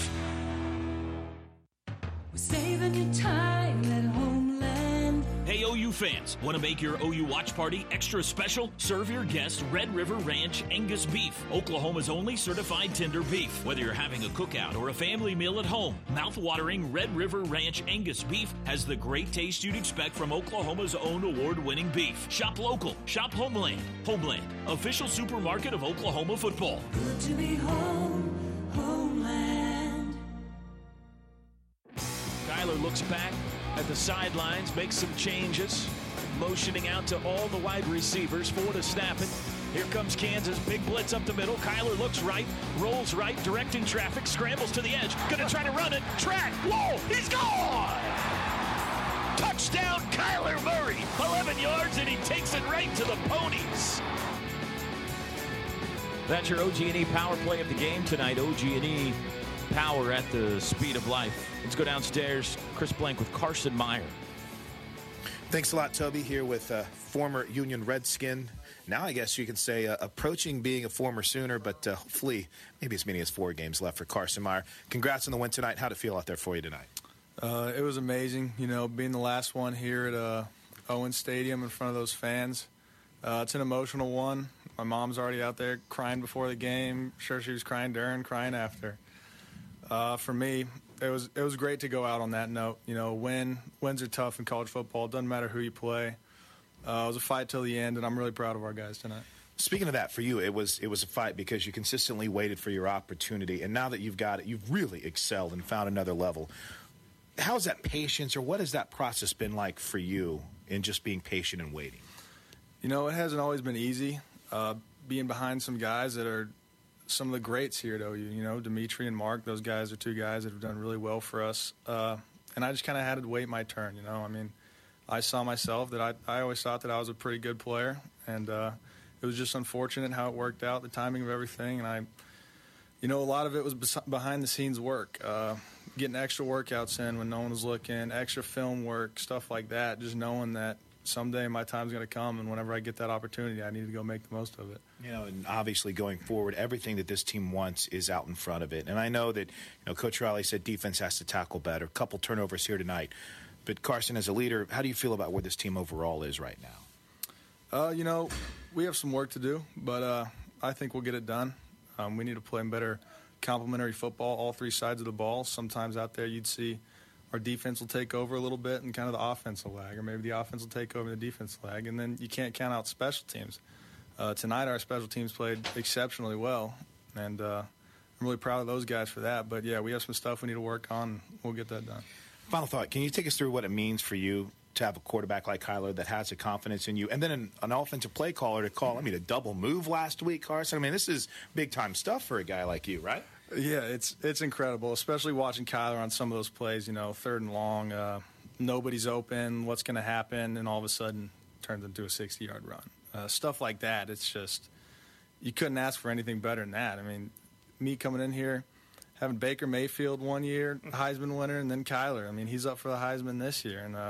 Saving you time at Homeland. Hey, OU fans, want to make your OU watch party extra special? Serve your guests Red River Ranch Angus beef, Oklahoma's only certified tender beef. Whether you're having a cookout or a family meal at home, mouth-watering Red River Ranch Angus beef has the great taste you'd expect from Oklahoma's own award-winning beef. Shop local. Shop Homeland. Homeland, official supermarket of Oklahoma football. Good to be home, Homeland. Kyler looks back at the sidelines, makes some changes, motioning out to all the wide receivers, 4 to snap it. Here comes Kansas, big blitz up the middle. Kyler looks right, rolls right, directing traffic, scrambles to the edge, gonna try to run it, track, whoa, he's gone! Touchdown, Kyler Murray, 11 yards, and he takes it right to the ponies. That's your OG&E power play of the game tonight. OG&E power at the speed of life. Let's go downstairs. Chris Blank with Carson Meyer. Thanks a lot, Toby, here with former Union Redskin. Now I guess you can say approaching being a former Sooner, but hopefully maybe as many as 4 games left for Carson Meyer. Congrats on the win tonight. How'd it feel out there for you tonight? It was amazing, being the last one here at Owen Stadium in front of those fans. It's an emotional one. My mom's already out there crying before the game. Sure, she was crying during, crying after. For me, it was great to go out on that note. Wins are tough in college football. It doesn't matter who you play. It was a fight till the end, and I'm really proud of our guys tonight. Speaking of that, for you, it was a fight because you consistently waited for your opportunity, and now that you've got it, you've really excelled and found another level. How's that patience, or what has that process been like for you in just being patient and waiting? It hasn't always been easy. Being behind some guys that are some of the greats here at OU, Dimitri and Mark, those guys are 2 guys that have done really well for us. And I just kind of had to wait my turn, I saw myself that I always thought that I was a pretty good player, and it was just unfortunate how it worked out, the timing of everything. And a lot of it was behind-the-scenes work, getting extra workouts in when no one was looking, extra film work, stuff like that, just knowing that someday my time's going to come, and whenever I get that opportunity, I need to go make the most of it. And obviously going forward, everything that this team wants is out in front of it. And I know that, Coach Riley said defense has to tackle better. A couple turnovers here tonight. But Carson, as a leader, how do you feel about where this team overall is right now? We have some work to do, but I think we'll get it done. We need to play better complementary football, all 3 sides of the ball. Sometimes out there you'd see our defense will take over a little bit and kind of the offense will lag, or maybe the offense will take over and the defense will lag, and then you can't count out special teams. Tonight our special teams played exceptionally well, and I'm really proud of those guys for that. But, yeah, we have some stuff we need to work on, and we'll get that done. Final thought, can you take us through what it means for you to have a quarterback like Kyler that has the confidence in you, and then an offensive play caller to call, a double move last week, Carson? This is big-time stuff for a guy like you, right? Yeah, it's incredible, especially watching Kyler on some of those plays, 3rd and long, nobody's open, what's going to happen, and all of a sudden turns into a 60-yard run. Stuff like that, it's just, you couldn't ask for anything better than that. Me coming in here, having Baker Mayfield one year, Heisman winner, and then Kyler. He's up for the Heisman this year, and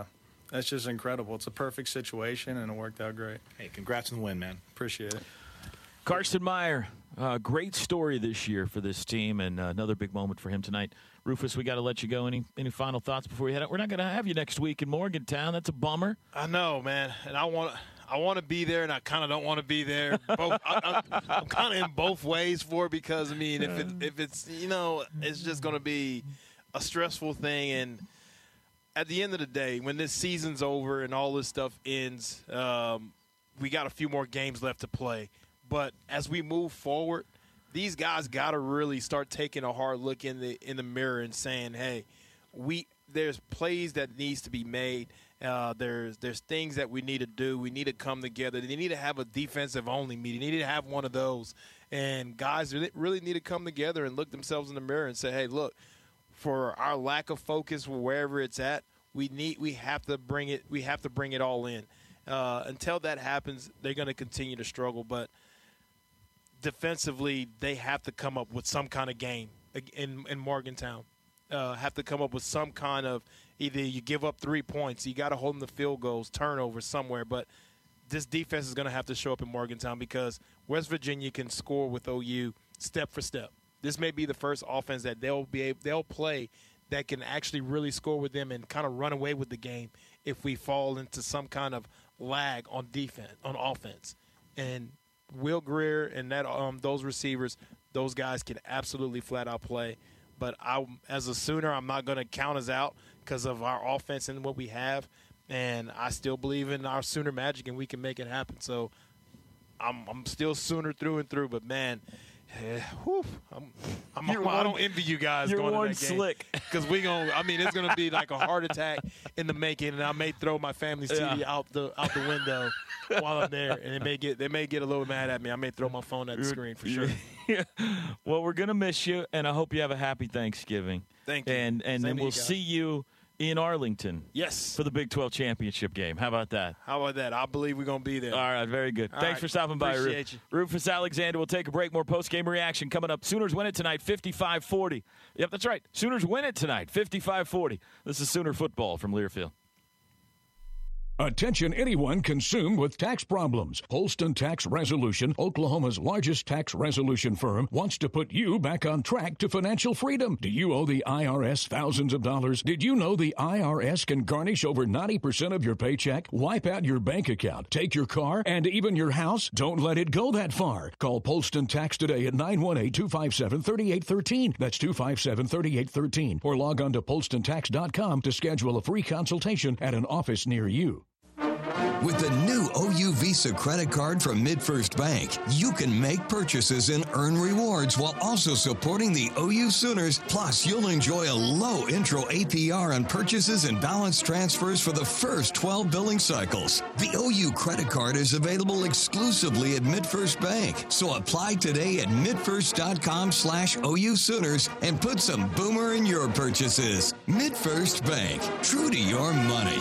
that's just incredible. It's a perfect situation, and it worked out great. Hey, congrats on the win, man. Appreciate it. Carson Meyer, great story this year for this team, and another big moment for him tonight. Rufus, we got to let you go. Any final thoughts before we head out? We're not going to have you next week in Morgantown. That's a bummer. I know, man, and I want to be there, and I kind of don't want to be there. I'm kind of in both ways for it because, I mean, if it's it's just going to be a stressful thing. And at the end of the day, when this season's over and all this stuff ends, we got a few more games left to play. But as we move forward, these guys got to really start taking a hard look in the mirror and saying, hey, there's plays that needs to be made. There's things that we need to do. We need to come together. They need to have a defensive-only meeting. They need to have one of those. And guys really need to come together and look themselves in the mirror and say, hey, look, for our lack of focus wherever it's at, we have to bring it all in. Until that happens, they're going to continue to struggle. But defensively, they have to come up with some kind of game in Morgantown. Have to come up with some kind of either you give up 3 points, you got to hold them to field goals, turnovers somewhere. But this defense is going to have to show up in Morgantown because West Virginia can score with OU step for step. This may be the first offense that they'll play that can actually really score with them and kind of run away with the game if we fall into some kind of lag on offense. And Will Greer and those receivers, those guys can absolutely flat out play. But as a Sooner, I'm not going to count us out because of our offense and what we have. And I still believe in our Sooner magic, and we can make it happen. So I'm still Sooner through and through. But, man, I don't envy you guys going to that game. Slick. Because it's going to be like a heart attack in the making, and I may throw my family's TV out the window while I'm there, and they may get a little mad at me. I may throw my phone at the screen for sure. Well, we're going to miss you, and I hope you have a happy Thanksgiving. Thank you. And then we'll see you in Arlington. Yes. For the Big 12 championship game. How about that? I believe we're going to be there. All right, very good. Thanks for stopping by, Appreciate you. Rufus Alexander. We'll take a break. More post-game reaction coming up. Sooners win it tonight, 55-40. Yep, that's right. Sooners win it tonight, 55-40. This is Sooner football from Learfield. Attention anyone consumed with tax problems. Holston Tax Resolution, Oklahoma's largest tax resolution firm, wants to put you back on track to financial freedom. Do you owe the IRS thousands of dollars? Did you know the IRS can garnish over 90% of your paycheck, wipe out your bank account, take your car, and even your house? Don't let it go that far. Call Holston Tax today at 918-257-3813. That's 257-3813. Or log on to holstontax.com to schedule a free consultation at an office near you. With the new OU Visa credit card from MidFirst Bank, you can make purchases and earn rewards while also supporting the OU Sooners. Plus, you'll enjoy a low intro APR on purchases and balance transfers for the first 12 billing cycles. The OU credit card is available exclusively at MidFirst Bank. So apply today at midfirst.com/OU Sooners and put some boomer in your purchases. MidFirst Bank, true to your money.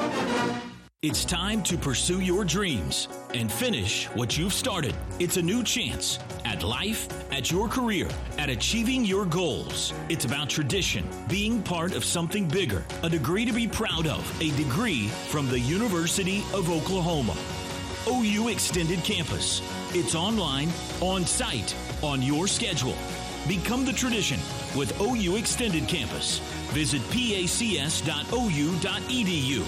It's time to pursue your dreams and finish what you've started. It's a new chance at life, at your career, at achieving your goals. It's about tradition, being part of something bigger, a degree to be proud of, a degree from the University of Oklahoma. OU Extended Campus. It's online, on site, on your schedule. Become the tradition with OU Extended Campus. Visit pacs.ou.edu.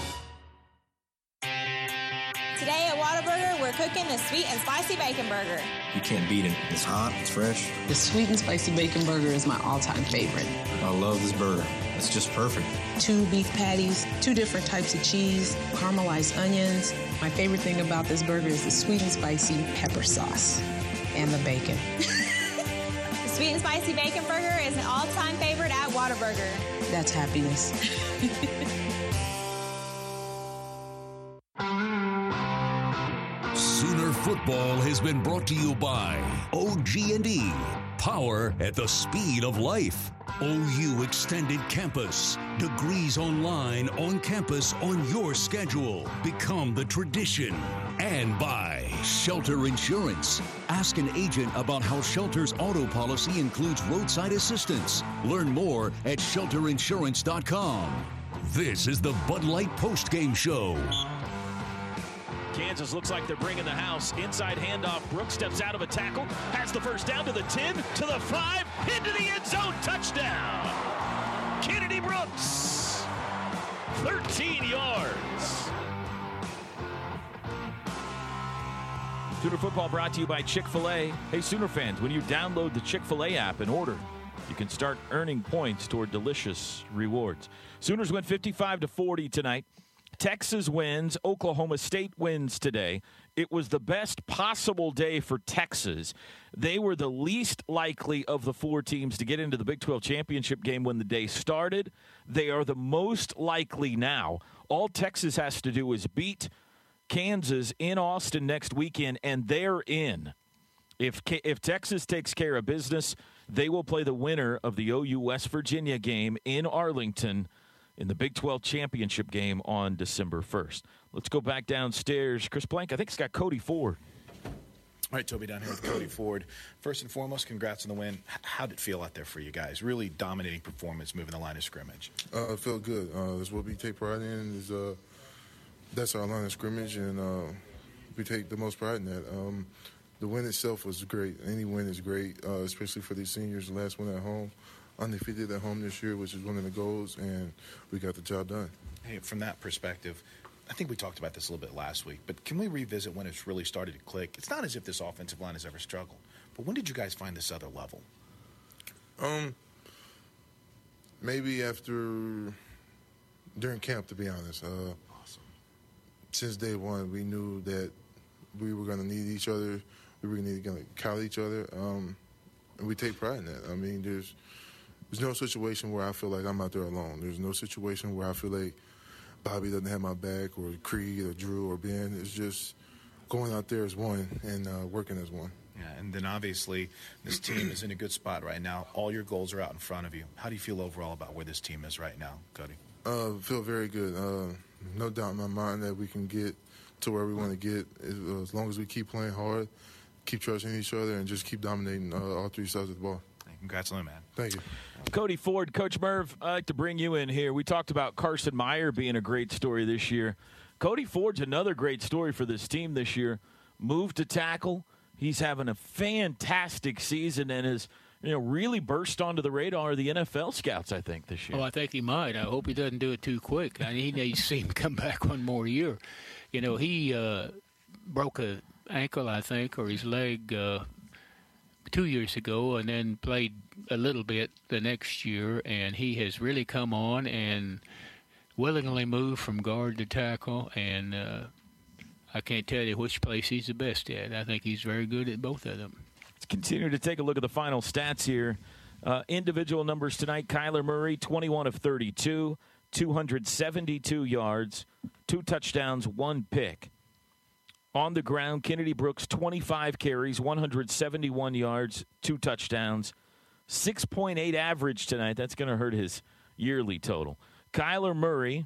Today at Whataburger, we're cooking the sweet and spicy bacon burger. You can't beat it. It's hot, it's fresh. The sweet and spicy bacon burger is my all-time favorite. I love this burger. It's just perfect. 2 beef patties, 2 different types of cheese, caramelized onions. My favorite thing about this burger is the sweet and spicy pepper sauce and the bacon. The sweet and spicy bacon burger is an all-time favorite at Whataburger. That's happiness. Sooner football has been brought to you by OG&E. Power at the speed of life. OU Extended Campus. Degrees online, on campus, on your schedule. Become the tradition. And by Shelter Insurance. Ask an agent about how Shelter's auto policy includes roadside assistance. Learn more at shelterinsurance.com. This is the Bud Light Postgame Show. Kansas looks like they're bringing the house. Inside handoff. Brooks steps out of a tackle. Has the first down to the 10, to the 5, into the end zone. Touchdown. Kennedy Brooks. 13 yards. Sooner Football brought to you by Chick-fil-A. Hey, Sooner fans, when you download the Chick-fil-A app and order, you can start earning points toward delicious rewards. Sooners win 55-40 tonight. Texas wins. Oklahoma State wins today. It was the best possible day for Texas. They were the least likely of the four teams to get into the Big 12 championship game when the day started. They are the most likely now. All Texas has to do is beat Kansas in Austin next weekend, and they're in. If Texas takes care of business, they will play the winner of the OU West Virginia game in Arlington in the Big 12 championship game on December 1st. Let's go back downstairs. Chris Blank, I think it's got Cody Ford. All right, Toby, down here with Cody Ford. First and foremost, congrats on the win. How did it feel out there for you guys? Really dominating performance, moving the line of scrimmage. It felt good. That's what we take pride in. That's our line of scrimmage, and we take the most pride in that. The win itself was great. Any win is great, especially for these seniors. The last one at home. Undefeated at home this year, which is one of the goals, and we got the job done. Hey, from that perspective, I think we talked about this a little bit last week, but can we revisit when it's really started to click? It's not as if this offensive line has ever struggled, but when did you guys find this other level? Maybe during camp, to be honest. Awesome. Since day one, we knew that we were going to need each other. We were going to call each other, and we take pride in that. I mean, there's no situation where I feel like I'm out there alone. There's no situation where I feel like Bobby doesn't have my back, or Creed, or Drew, or Ben. It's just going out there as one and working as one. Yeah, and then obviously this team is in a good spot right now. All your goals are out in front of you. How do you feel overall about where this team is right now, Cody? Feel very good. No doubt in my mind that we can get to where we want to get as long as we keep playing hard, keep trusting each other, and just keep dominating all three sides of the ball. Congrats on that, man. Thank you. Cody Ford, Coach Merv, I'd like to bring you in here. We talked about Carson Meyer being a great story this year. Cody Ford's another great story for this team this year. Moved to tackle. He's having a fantastic season and has really burst onto the radar of the NFL scouts, I think, this year. Oh, I think he might. I hope he doesn't do it too quick. I mean, he needs to see him come back one more year. He broke an ankle, I think, or his leg 2 years ago, and then played a little bit the next year, and he has really come on and willingly moved from guard to tackle, and I can't tell you which place he's the best at. I think he's very good at both of them. Let's continue to take a look at the final stats here. Individual numbers tonight, Kyler Murray, 21 of 32, 272 yards, 2 touchdowns, 1 pick. On the ground, Kennedy Brooks, 25 carries, 171 yards, 2 touchdowns, 6.8 average tonight. That's going to hurt his yearly total. Kyler Murray,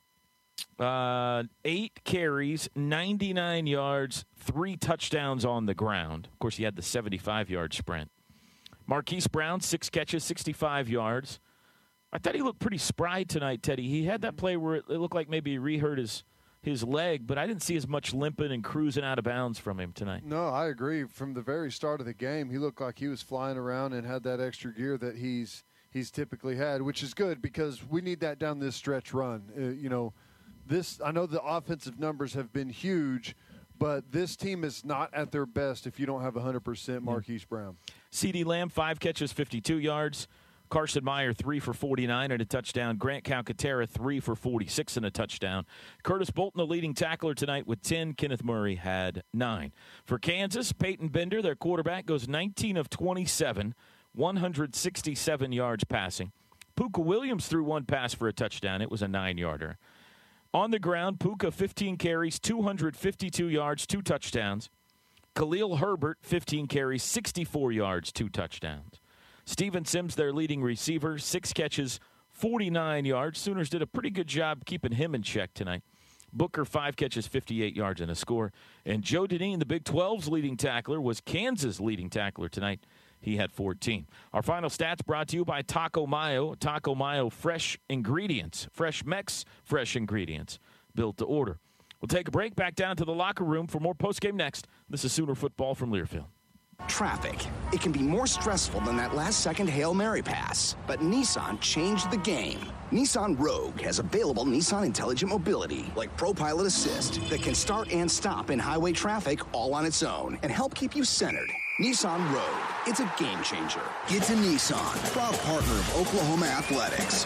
8 carries, 99 yards, 3 touchdowns on the ground. Of course, he had the 75-yard sprint. Marquise Brown, 6 catches, 65 yards. I thought he looked pretty spry tonight, Teddy. He had that play where it looked like maybe he re-hurt his leg, but I didn't see as much limping and cruising out of bounds from him tonight. No, I agree. From the very start of the game, he looked like he was flying around and had that extra gear that he's typically had, which is good because we need that down this stretch run. I know the offensive numbers have been huge, but this team is not at their best if you don't have 100% Marquise Brown. CeeDee Lamb, 5 catches, 52 yards. Carson Meyer, 3 for 49 and a touchdown. Grant Calcaterra, 3 for 46 and a touchdown. Curtis Bolton, the leading tackler tonight with 10. Kenneth Murray had 9. For Kansas, Peyton Bender, their quarterback, goes 19 of 27, 167 yards passing. Puka Williams threw 1 pass for a touchdown. It was a 9-yarder. On the ground, Puka, 15 carries, 252 yards, 2 touchdowns. Khalil Herbert, 15 carries, 64 yards, 2 touchdowns. Steven Sims, their leading receiver, 6 catches, 49 yards. Sooners did a pretty good job keeping him in check tonight. Booker, 5 catches, 58 yards and a score. And Joe Deneen, the Big 12's leading tackler, was Kansas' leading tackler tonight. He had 14. Our final stats brought to you by Taco Mayo. Taco Mayo, fresh ingredients, fresh Mex, fresh ingredients, built to order. We'll take a break, back down to the locker room for more postgame next. This is Sooner Football from Learfield. Traffic. It can be more stressful than that last-second Hail Mary pass. But Nissan changed the game. Nissan Rogue has available Nissan Intelligent Mobility, like ProPilot Assist, that can start and stop in highway traffic all on its own and help keep you centered. Nissan Rogue. It's a game changer. It's a Nissan, proud partner of Oklahoma Athletics.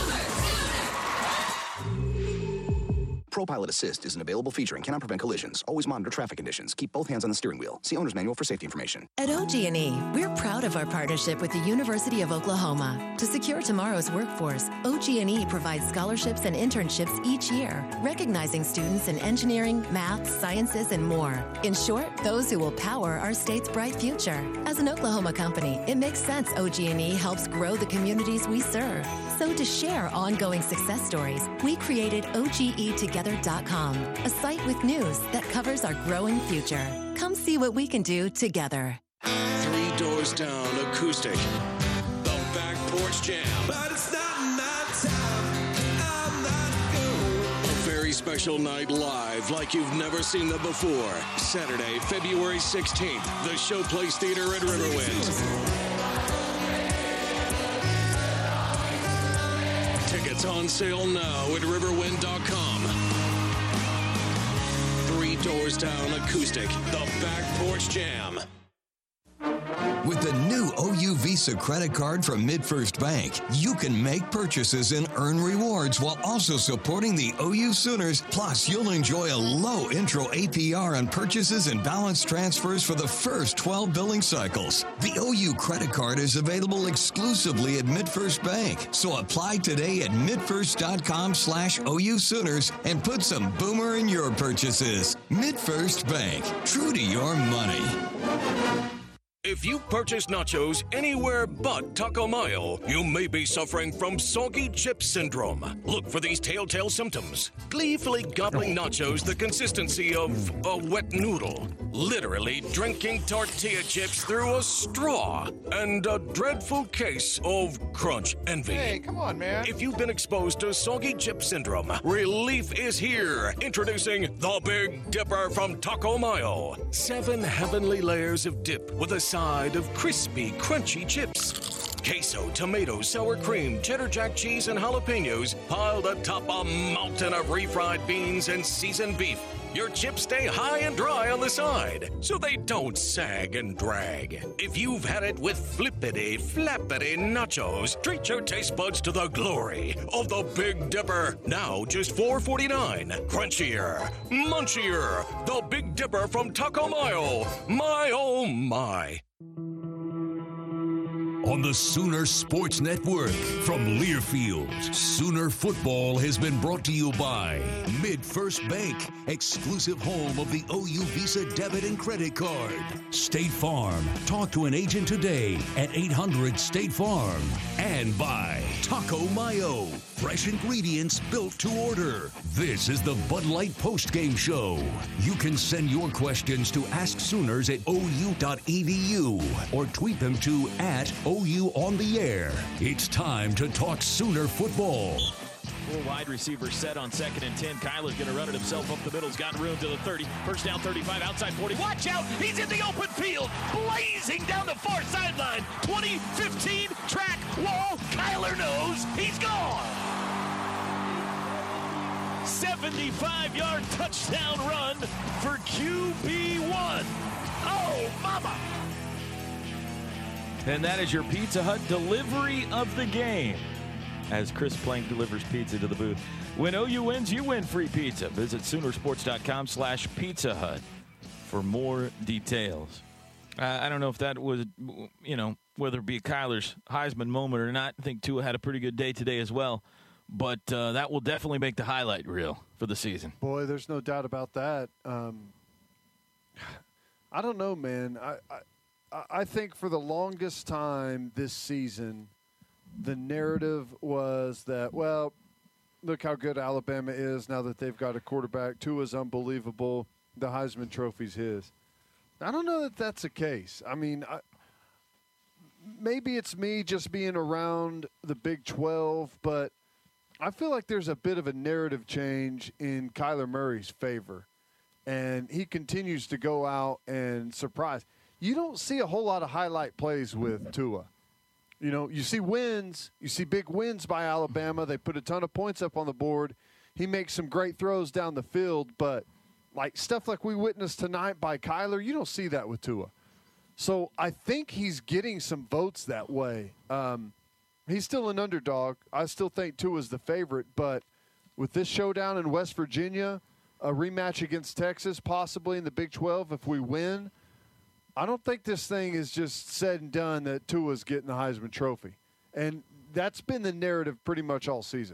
ProPilot Assist is an available feature and cannot prevent collisions. Always monitor traffic conditions. Keep both hands on the steering wheel. See owner's manual for safety information. At OG&E, we're proud of our partnership with the University of Oklahoma. To secure tomorrow's workforce, OG&E provides scholarships and internships each year, recognizing students in engineering, math, sciences, and more. In short, those who will power our state's bright future. As an Oklahoma company, it makes sense OG&E helps grow the communities we serve. So to share ongoing success stories, we created OGEtogether.com, a site with news that covers our growing future. Come see what we can do together. 3 Doors Down Acoustic. The Back Porch Jam. But it's not my time. I'm not going. A very special night live like you've never seen them before. Saturday, February 16th, the Showplace Theater at Riverwind. Tickets on sale now at riverwind.com. 3 Doors Down Acoustic, the Back Porch Jam. With the new OU Visa credit card from MidFirst Bank, you can make purchases and earn rewards while also supporting the OU Sooners. Plus, you'll enjoy a low intro APR on purchases and balance transfers for the first 12 billing cycles. The OU credit card is available exclusively at MidFirst Bank. So apply today at midfirst.com/OU Sooners and put some boomer in your purchases. MidFirst Bank, true to your money. If you purchase nachos anywhere but Taco Mayo, you may be suffering from soggy chip syndrome. Look for these telltale symptoms. Gleefully gobbling nachos the consistency of a wet noodle. Literally drinking tortilla chips through a straw. And a dreadful case of crunch envy. Hey, come on, man. If you've been exposed to soggy chip syndrome, relief is here. Introducing the Big Dipper from Taco Mayo. 7 heavenly layers of dip with a side of crispy, crunchy chips. Queso, tomato, sour cream, cheddar jack cheese, and jalapenos piled atop a mountain of refried beans and seasoned beef. Your chips stay high and dry on the side, so they don't sag and drag. If you've had it with flippity, flappity nachos, treat your taste buds to the glory of the Big Dipper. Now just $4.49. Crunchier, munchier, the Big Dipper from Taco Mayo. My, oh my. On the Sooner Sports Network from Learfield, Sooner Football has been brought to you by MidFirst Bank, exclusive home of the OU Visa debit and credit card. State Farm. Talk to an agent today at 800-STATE-FARM. And by Taco Mayo, fresh ingredients built to order. This is the Bud Light postgame show. You can send your questions to AskSooners at OU.edu or tweet them to @OU on the air. It's time to talk Sooner football. 4 wide receivers set on 2nd and 10. Kyler's going to run it himself up the middle. He's got room to the 30. First down, 35, outside 40. Watch out! He's in the open field, blazing down the far sideline. 20, 15, track, wall. Kyler knows he's gone. 75-yard touchdown run for QB1. Oh, mama! And that is your Pizza Hut delivery of the game, as Chris Plank delivers pizza to the booth. When OU wins, you win free pizza. Visit Soonersports.com/Pizza Hut for more details. I don't know if that was, whether it be Kyler's Heisman moment or not. I think Tua had a pretty good day today as well. But that will definitely make the highlight reel for the season. Boy, there's no doubt about that. I don't know, man. I think for the longest time this season, the narrative was that, well, look how good Alabama is now that they've got a quarterback. Tua's unbelievable. The Heisman Trophy's his. I don't know that that's the case. I mean, maybe it's me just being around the Big 12, but I feel like there's a bit of a narrative change in Kyler Murray's favor, and he continues to go out and surprise. You don't see a whole lot of highlight plays with Tua. You know, you see wins. You see big wins by Alabama. They put a ton of points up on the board. He makes some great throws down the field, but like stuff like we witnessed tonight by Kyler, you don't see that with Tua. So I think he's getting some votes that way. He's still an underdog. I still think Tua's the favorite, but with this showdown in West Virginia, a rematch against Texas, possibly in the Big 12 if we win, I don't think this thing is just said and done that Tua's getting the Heisman Trophy. And that's been the narrative pretty much all season.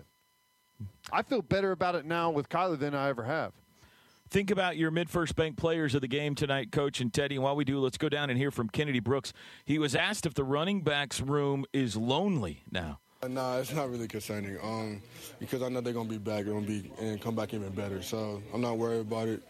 I feel better about it now with Kyler than I ever have. Think about your MidFirst Bank players of the game tonight, Coach and Teddy. And while we do, let's go down and hear from Kennedy Brooks. He was asked if the running backs room is lonely now. Nah, it's not really concerning because I know they're going to be back and come back even better. So I'm not worried about it.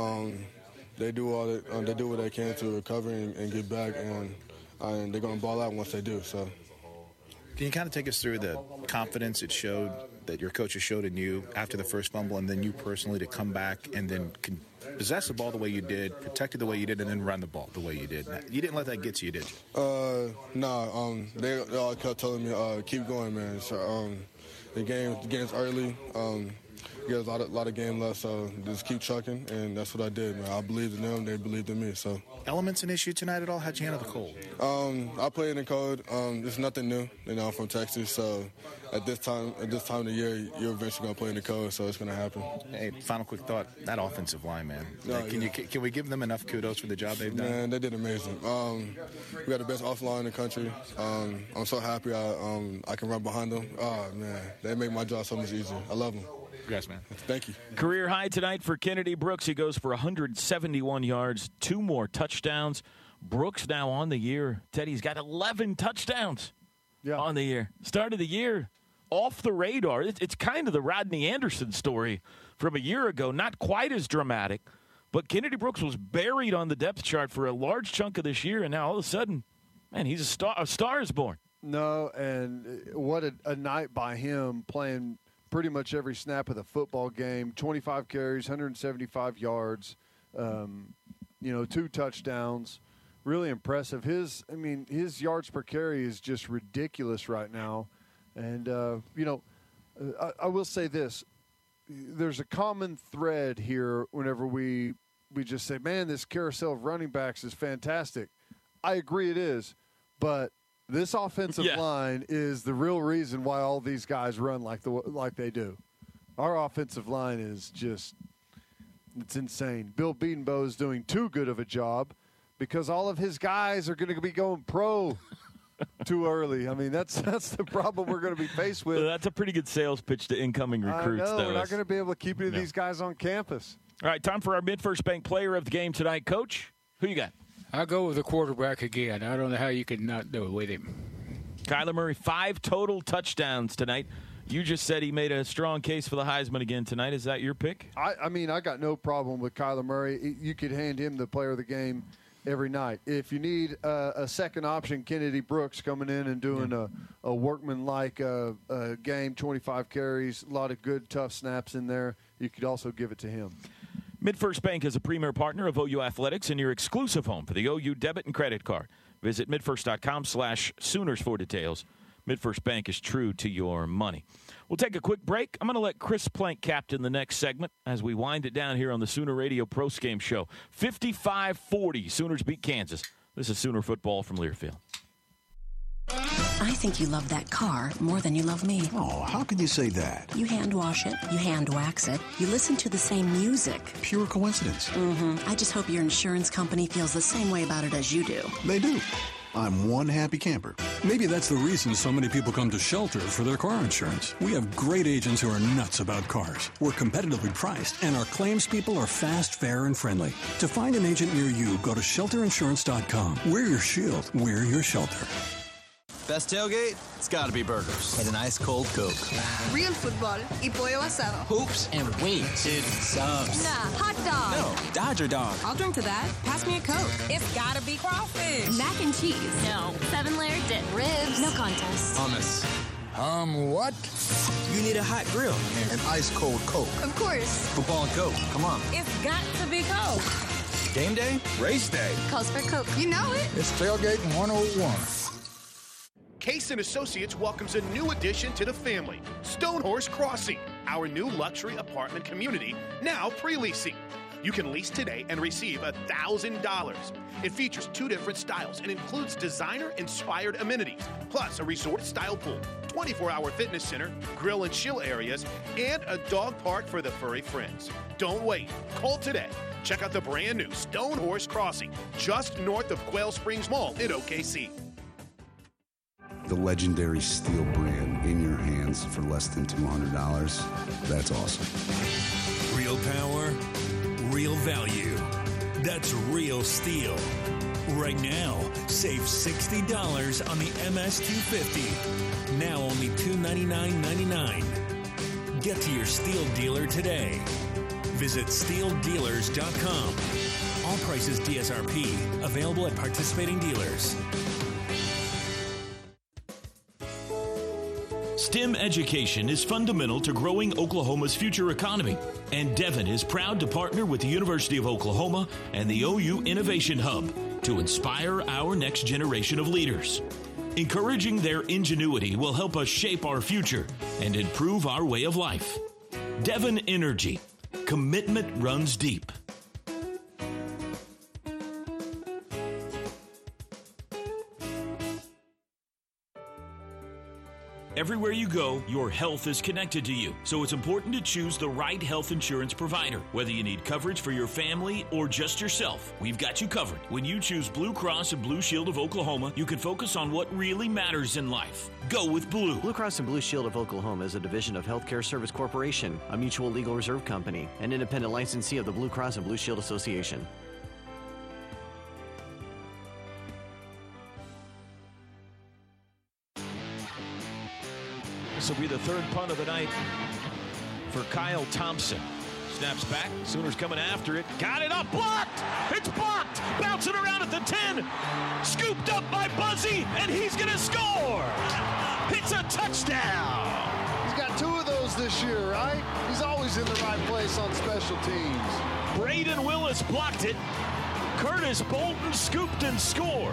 They do what they can to recover and get back, and they're going to ball out once they do. So, can you kind of take us through the confidence it showed that your coaches showed in you after the first fumble, and then you personally to come back and then possess the ball the way you did, protect it the way you did, and then run the ball the way you did? You didn't let that get to you, did you? No. They all kept telling me, keep going, man. So, the game's early. There's a lot of game left, so just keep trucking, and that's what I did, man. I believed in them, they believed in me. So, elements an issue tonight at all? How'd you handle the cold? I played in the cold. It's nothing new. You know, I'm from Texas, so at this time of the year, you're eventually gonna play in the cold, so it's gonna happen. Hey, final quick thought: that offensive line, man. No, can we give them enough kudos for the job they've done? Man, they did amazing. We got the best offensive line in the country. I'm so happy I can run behind them. Oh man, they make my job so much easier. I love them. Congrats, man. Thank you. Career high tonight for Kennedy Brooks. He goes for 171 yards, 2 more touchdowns. Brooks now on the year. Teddy's got 11 touchdowns on the year. Start of the year, off the radar. It's kind of the Rodney Anderson story from a year ago. Not quite as dramatic, but Kennedy Brooks was buried on the depth chart for a large chunk of this year, and now all of a sudden, man, he's a star. A star is born. No, and what a night by him playing pretty much every snap of the football game. 25 carries, 175 yards, 2 touchdowns. Really impressive. His yards per carry is just ridiculous right now. And, I will say this. There's a common thread here whenever we just say, man, this carousel of running backs is fantastic. I agree it is, but this offensive line is the real reason why all these guys run like they do. Our offensive line is it's insane. Bill Bedenbaugh is doing too good of a job because all of his guys are going to be going pro too early. I mean, that's the problem we're going to be faced with. That's a pretty good sales pitch to incoming recruits. I know, we're not going to be able to keep any of these guys on campus. All right, time for our MidFirst Bank player of the game tonight. Coach, who you got? I'll go with the quarterback again. I don't know how you could not do it with him. Kyler Murray, 5 total touchdowns tonight. You just said he made a strong case for the Heisman again tonight. Is that your pick? I got no problem with Kyler Murray. You could hand him the player of the game every night. If you need a second option, Kennedy Brooks coming in and doing a workman-like game, 25 carries, a lot of good, tough snaps in there. You could also give it to him. MidFirst Bank is a premier partner of OU Athletics and your exclusive home for the OU debit and credit card. Visit midfirst.com/Sooners for details. MidFirst Bank is true to your money. We'll take a quick break. I'm going to let Chris Plank captain the next segment as we wind it down here on the Sooner Radio Postgame Show. 55-40, Sooners beat Kansas. This is Sooner football from Learfield. I think you love that car more than you love me. Oh, how could you say that? You hand wash it, you hand wax it, you listen to the same music. Pure coincidence. I just hope your insurance company feels the same way about it as you do. They do. I'm one happy camper. Maybe that's the reason so many people come to Shelter for their car insurance. We have great agents who are nuts about cars. We're competitively priced, and our claims people are fast, fair, and friendly. To find an agent near you, go to shelterinsurance.com. We're your shield. We're your shelter. Best tailgate? It's gotta be burgers. And an ice cold Coke. Real football y pollo asado. Hoops and wings. Dude, subs. Nah, hot dog. No, Dodger dog. I'll drink to that. Pass me a Coke. It's gotta be crawfish. Mac and cheese. No. 7-layer dip. Ribs. No contest. Hummus. What? You need a hot grill and an ice cold Coke. Of course. Football and Coke. Come on. It's got to be Coke. Game day? Race day. Calls for Coke. You know it. It's Tailgating 101. Case & Associates welcomes a new addition to the family, Stonehorse Crossing, our new luxury apartment community, now pre-leasing. You can lease today and receive $1,000. It features 2 different styles and includes designer-inspired amenities, plus a resort-style pool, 24-hour fitness center, grill and chill areas, and a dog park for the furry friends. Don't wait. Call today. Check out the brand new Stonehorse Crossing, just north of Quail Springs Mall in OKC. The legendary Steel brand in your hands for less than $200. That's awesome. Real power, real value. That's real Steel. Right now, save $60 on the MS250. Now only $299.99. Get to your Steel dealer today. Visit SteelDealers.com. All prices DSRP. Available at participating dealers. STEM education is fundamental to growing Oklahoma's future economy, and Devon is proud to partner with the University of Oklahoma and the OU Innovation Hub to inspire our next generation of leaders. Encouraging their ingenuity will help us shape our future and improve our way of life. Devon Energy. Commitment runs deep. Everywhere you go, your health is connected to you, so it's important to choose the right health insurance provider. Whether you need coverage for your family or just yourself, we've got you covered. When you choose Blue Cross and Blue Shield of Oklahoma, you can focus on what really matters in life. Go with Blue. Blue Cross and Blue Shield of Oklahoma is a division of Healthcare Service Corporation, a mutual legal reserve company, and independent licensee of the Blue Cross and Blue Shield Association. This will be the 3rd punt of the night for Kyle Thompson. Snaps back. Sooners coming after it. Got it up. Blocked. It's blocked. Bouncing around at the 10. Scooped up by Buzzy, and he's going to score. It's a touchdown. He's got 2 of those this year, right? He's always in the right place on special teams. Braden Willis blocked it. Curtis Bolton scooped and scored.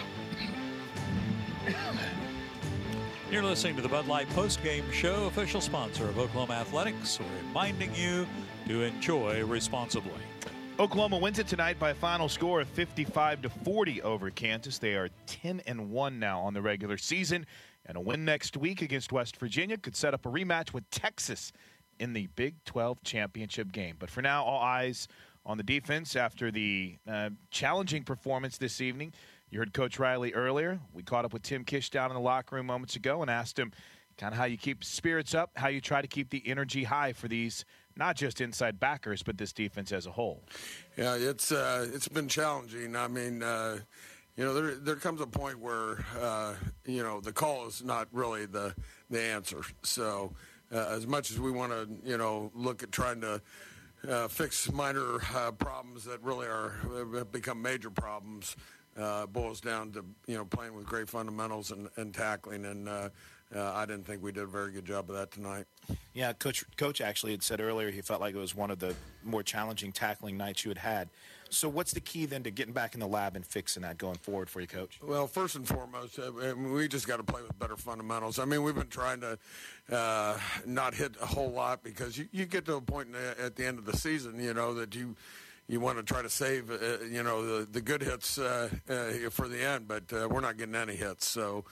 You're listening to the Bud Light Postgame Show, official sponsor of Oklahoma Athletics, reminding you to enjoy responsibly. Oklahoma wins it tonight by a final score of 55-40 over Kansas. They are 10-1 now on the regular season, and a win next week against West Virginia could set up a rematch with Texas in the Big 12 championship game. But for now, all eyes on the defense after the challenging performance this evening. You heard Coach Riley earlier. We caught up with Tim Kish down in the locker room moments ago and asked him kind of how you keep spirits up, how you try to keep the energy high for these, not just inside backers, but this defense as a whole. Yeah, it's been challenging. I mean, there comes a point where, the call is not really the answer. So as much as we want to, look at trying to fix minor problems that really have become major problems, boils down to playing with great fundamentals and tackling, and I didn't think we did a very good job of that tonight. Yeah, Coach actually had said earlier he felt like it was one of the more challenging tackling nights you had had. So what's the key then to getting back in the lab and fixing that going forward for you, Coach? Well, first and foremost, we just got to play with better fundamentals. I mean, we've been trying to not hit a whole lot because you get to a point at the end of the season, that you want to try to save, the good hits for the end, but we're not getting any hits. So,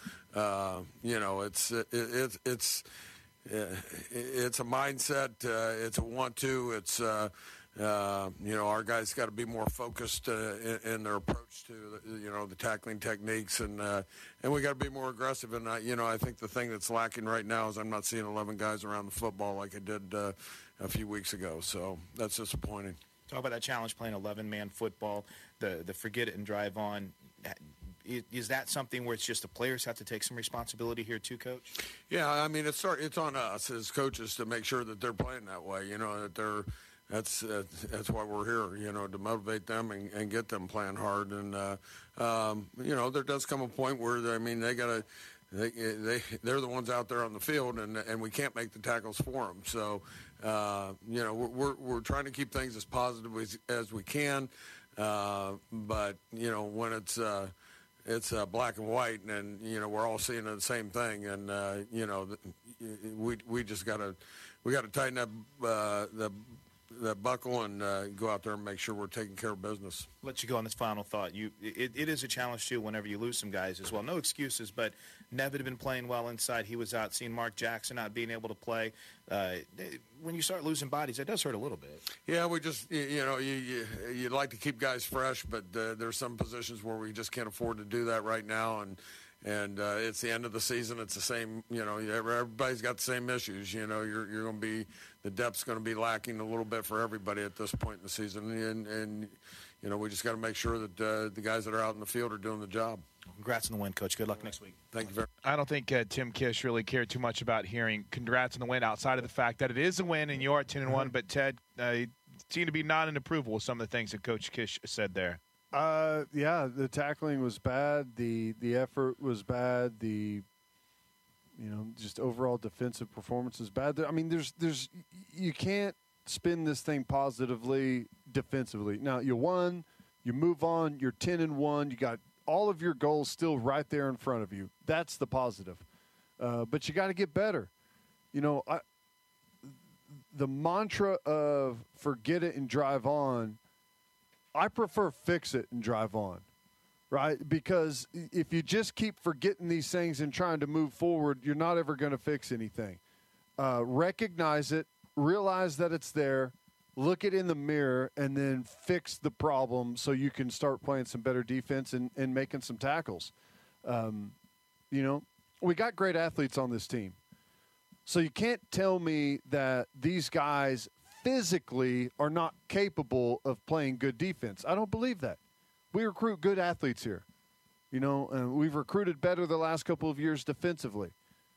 it's a mindset. It's a want-to. It's our guys got to be more focused in their approach to the tackling techniques, and we got to be more aggressive. And I think the thing that's lacking right now is I'm not seeing 11 guys around the football like I did a few weeks ago. So that's disappointing. Talk about that challenge playing 11-man football, the forget it and drive on. is that something where it's just the players have to take some responsibility here too, Coach? Yeah, I mean, it's on us as coaches to make sure that they're playing that way. That that's why we're here. To motivate them and get them playing hard. And there does come a point where they gotta. They're the ones out there on the field, and we can't make the tackles for them. So, we're trying to keep things as positive as we can. But when it's black and white, and we're all seeing the same thing, and we just gotta tighten up the buckle and go out there and make sure we're taking care of business. Let you go on this final thought. It is a challenge too whenever you lose some guys as well. No excuses, but Nevin had been playing well inside. He was out. Seeing Mark Jackson not being able to play. When you start losing bodies, it does hurt a little bit. Yeah, we just you'd like to keep guys fresh, but there's some positions where we just can't afford to do that right now, and it's the end of the season. It's the same, everybody's got the same issues. You're going to be, the depth's going to be lacking a little bit for everybody at this point in the season. And we just got to make sure that the guys that are out in the field are doing the job. Congrats on the win, Coach. Good luck next week. Thank you very much. I don't think Tim Kish really cared too much about hearing congrats on the win outside of the fact that it is a win and you are 10-1. But Ted, you seem to be not in approval with some of the things that Coach Kish said there. Yeah, the tackling was bad. The effort was bad. Just overall defensive performance is bad. I mean, there's you can't spin this thing positively defensively. Now you won, you move on. You're 10-1. You got all of your goals still right there in front of you. That's the positive. But you got to get better. The mantra of forget it and drive on. I prefer fix it and drive on, right? Because if you just keep forgetting these things and trying to move forward, you're not ever going to fix anything. Recognize it, realize that it's there, look it in the mirror, and then fix the problem so you can start playing some better defense and making some tackles. We got great athletes on this team. So you can't tell me that these guys physically are not capable of playing good defense. I don't believe that. We recruit good athletes here, and we've recruited better the last couple of years defensively.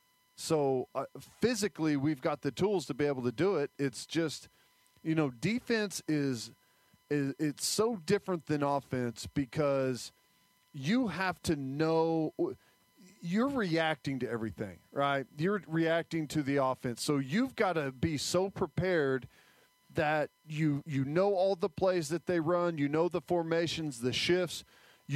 So physically, we've got the tools to be able to do it. It's just, defense is it's so different than offense because you have to know you're reacting to everything, right? You're reacting to the offense. So you've got to be so prepared that you know all the plays that they run, the formations, the shifts,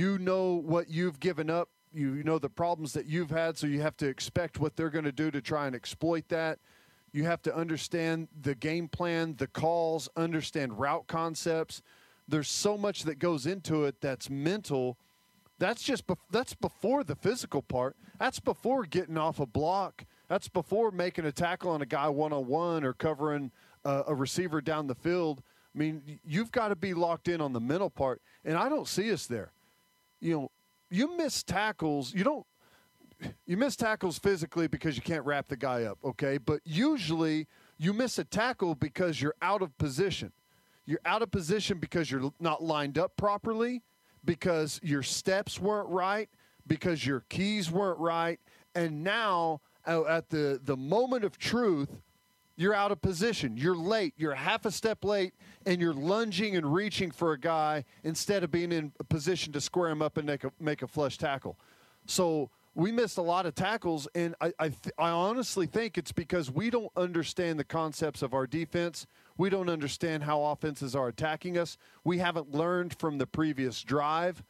what you've given up, the problems that you've had, so you have to expect what they're going to do to try and exploit that. You have to understand the game plan, the calls, understand route concepts. There's so much that goes into it that's mental. That's before the physical part. That's before getting off a block. That's before making a tackle on a guy one-on-one or covering a receiver down the field. I mean, you've got to be locked in on the mental part, and I don't see us there. You miss tackles. You miss tackles physically because you can't wrap the guy up, okay? But usually you miss a tackle because you're out of position. You're out of position because you're not lined up properly, because your steps weren't right, because your keys weren't right, and now at the moment of truth, you're out of position. You're late. You're half a step late, and you're lunging and reaching for a guy instead of being in a position to square him up and make a flush tackle. So we missed a lot of tackles, and I honestly think it's because we don't understand the concepts of our defense. We don't understand how offenses are attacking us. We haven't learned from the previous drive.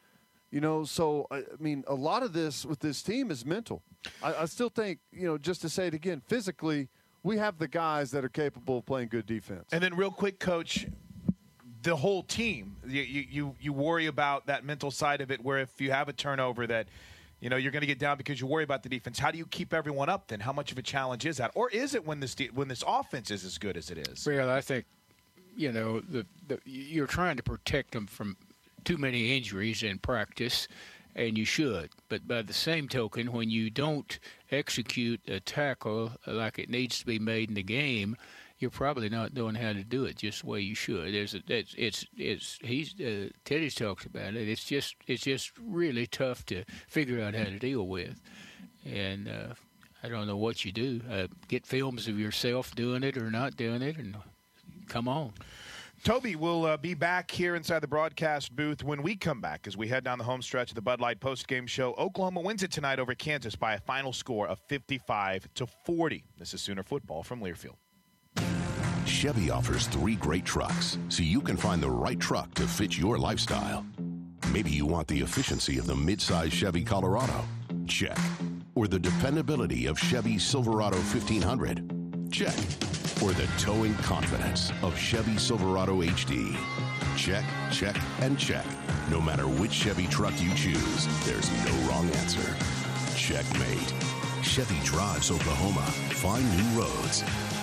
So, I mean, a lot of this with this team is mental. I still think, just to say it again, physically, we have the guys that are capable of playing good defense. And then real quick, Coach, the whole team, you worry about that mental side of it where if you have a turnover that, you're going to get down because you worry about the defense. How do you keep everyone up then? How much of a challenge is that? Or is it when this offense is as good as it is? Well, I think, you're trying to protect them from too many injuries in practice, and you should. But by the same token, when you don't execute a tackle like it needs to be made in the game, you're probably not knowing how to do it just the way you should. Teddy's talks about it. It's just really tough to figure out how to deal with, and I don't know what you do. Get films of yourself doing it or not doing it, and come on. Toby will be back here inside the broadcast booth when we come back as we head down the home stretch of the Bud Light postgame show. Oklahoma wins it tonight over Kansas by a final score of 55-40. This is Sooner football from Learfield. Chevy offers 3 great trucks, so you can find the right truck to fit your lifestyle. Maybe you want the efficiency of the midsize Chevy Colorado. Check. Or the dependability of Chevy Silverado 1500. Check. Or the towing confidence of Chevy Silverado HD. Check, check, and check. No matter which Chevy truck you choose, there's no wrong answer. Checkmate. Chevy drives Oklahoma. Find new roads.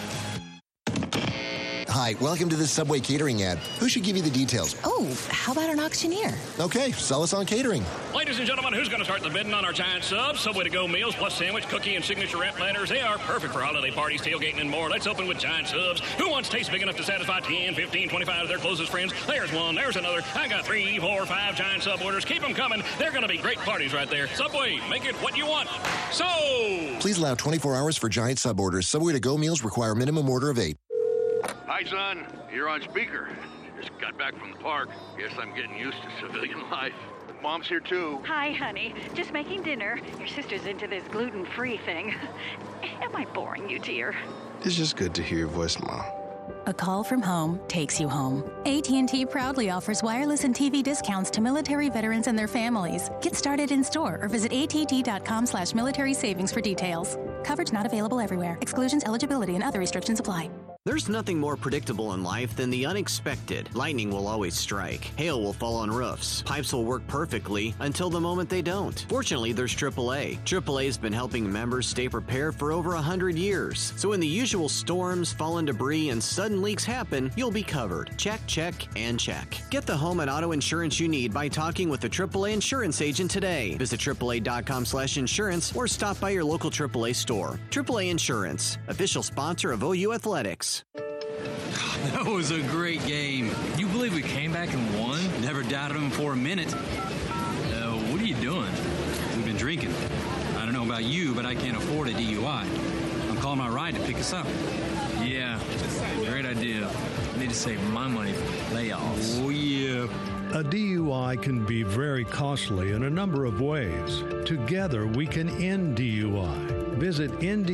Hi, welcome to this Subway catering ad. Who should give you the details? Oh, how about an auctioneer? Okay, sell us on catering. Ladies and gentlemen, who's going to start the bidding on our giant subs? Subway to-go meals plus sandwich, cookie, and signature wrap platters. They are perfect for holiday parties, tailgating, and more. Let's open with giant subs. Who wants taste big enough to satisfy 10, 15, 25 of their closest friends? There's one, there's another. I got 3, 4, 5 giant sub orders. Keep them coming. They're going to be great parties right there. Subway, make it what you want. So... Please allow 24 hours for giant sub orders. Subway to-go meals require minimum order of 8. Hi, son. You're on speaker. Just got back from the park. Guess I'm getting used to civilian life. Mom's here, too. Hi, honey. Just making dinner. Your sister's into this gluten-free thing. Am I boring you, dear? It's just good to hear your voice, Mom. A call from home takes you home. AT&T proudly offers wireless and TV discounts to military veterans and their families. Get started in store or visit att.com/military savings for details. Coverage not available everywhere. Exclusions, eligibility, and other restrictions apply. There's nothing more predictable in life than the unexpected. Lightning will always strike. Hail will fall on roofs. Pipes will work perfectly until the moment they don't. Fortunately, there's AAA. AAA has been helping members stay prepared for over 100 years. So when the usual storms, fallen debris, and sudden leaks happen, you'll be covered. Check, check, and check. Get the home and auto insurance you need by talking with a AAA insurance agent today. Visit AAA.com/insurance or stop by your local AAA store. AAA Insurance, official sponsor of OU Athletics. That was a great game. You believe we came back and won? Never doubted them for a minute. What are you doing? We've been drinking. I don't know about you, but I can't afford a DUI. I'm calling my ride to pick us up. Yeah, great idea. I need to save my money for layoffs. Oh, yeah. A DUI can be very costly in a number of ways. Together, we can end DUI. Visit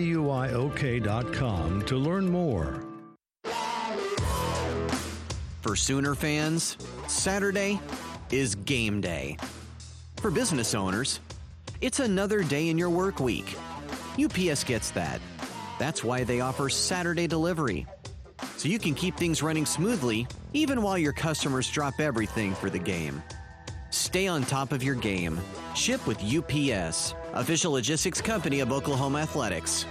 NDUIOK.com to learn more. For Sooner fans, Saturday is game day. For business owners, it's another day in your work week. UPS gets that. That's why they offer Saturday delivery. So you can keep things running smoothly even while your customers drop everything for the game. Stay on top of your game. Ship with UPS, official logistics company of Oklahoma Athletics.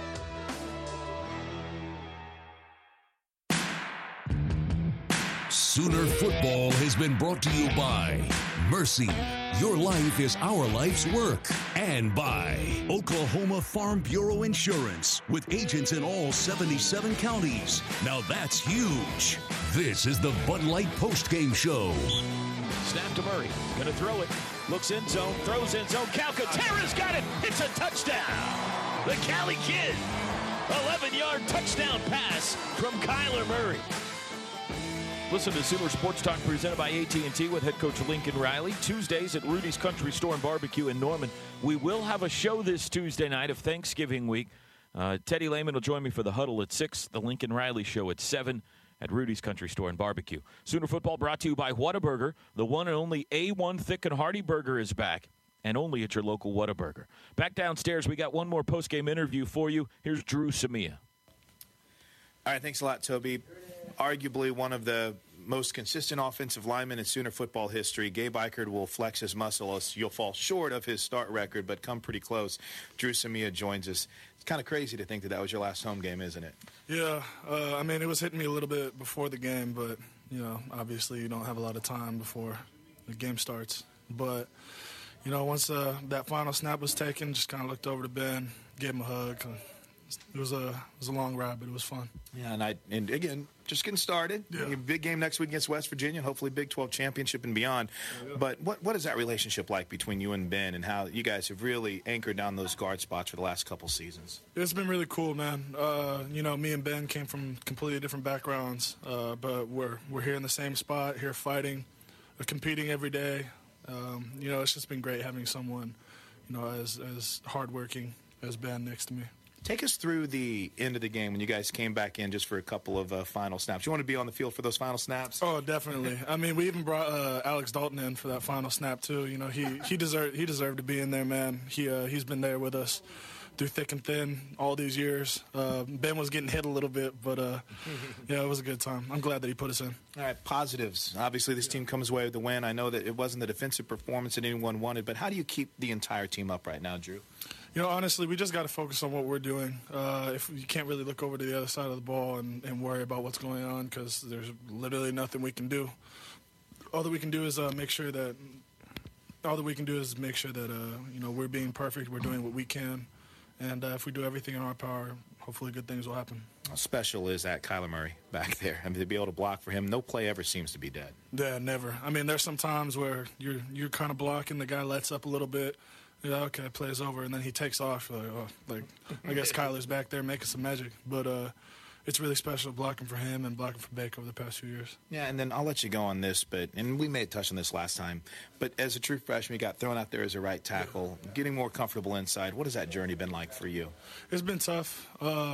Sooner football has been brought to you by Mercy. Your life is our life's work. And by Oklahoma Farm Bureau Insurance with agents in all 77 counties. Now that's huge. This is the Bud Light postgame show. Snap to Murray. Going to throw it. Looks in zone. Throws in zone. Calcaterra's got it. It's a touchdown. The Cali Kid. 11-yard touchdown pass from Kyler Murray. Listen to Sooner Sports Talk presented by AT&T with head coach Lincoln Riley. Tuesdays at Rudy's Country Store and Barbecue in Norman. We will have a show this Tuesday night of Thanksgiving week. Teddy Lehman will join me for the huddle at 6. The Lincoln Riley Show at 7 at Rudy's Country Store and Barbecue. Sooner football brought to you by Whataburger. The one and only A1 Thick and Hearty Burger is back. And only at your local Whataburger. Back downstairs, we got one more postgame interview for you. Here's Drew Samia. All right, thanks a lot, Toby. Arguably one of the most consistent offensive linemen in Sooner football history. Gabe Ikard will flex his muscle. You'll fall short of his start record, but come pretty close. Drew Samia joins us. It's kind of crazy to think that was your last home game, isn't it? Yeah. I mean, it was hitting me a little bit before the game, but, obviously you don't have a lot of time before the game starts. But, once that final snap was taken, just kind of looked over to Ben, gave him a hug, it was a long ride, but it was fun. Yeah, and again, just getting started. Yeah. Big game next week against West Virginia, hopefully Big 12 championship and beyond. Yeah. But what is that relationship like between you and Ben, and how you guys have really anchored down those guard spots for the last couple seasons? It's been really cool, man. Me and Ben came from completely different backgrounds, but we're here in the same spot, here fighting, competing every day. It's just been great having someone, as hardworking as Ben next to me. Take us through the end of the game when you guys came back in just for a couple of final snaps. You want to be on the field for those final snaps? Oh, definitely. I mean, we even brought Alex Dalton in for that final snap too. He deserved to be in there, man. He's been there with us through thick and thin all these years. Ben was getting hit a little bit, but it was a good time. I'm glad that he put us in. All right, positives. Obviously, this team comes away with the win. I know that it wasn't the defensive performance that anyone wanted, but how do you keep the entire team up right now, Drew? Honestly, we just got to focus on what we're doing. If you can't really look over to the other side of the ball and worry about what's going on, because there's literally nothing we can do. All that we can do is make sure that we're being perfect. We're doing what we can, and if we do everything in our power, hopefully good things will happen. How special is that Kyler Murray back there? I mean, to be able to block for him, no play ever seems to be dead. Yeah, never. I mean, there's some times where you're kind of blocking, the guy lets up a little bit. Yeah, okay, play's over, and then he takes off. I guess Kyler's back there making some magic. But it's really special blocking for him and blocking for Baker over the past few years. Yeah, and then I'll let you go on this, and we may have touched on this last time, but as a true freshman, you got thrown out there as a right tackle, getting more comfortable inside. What has that journey been like for you? It's been tough.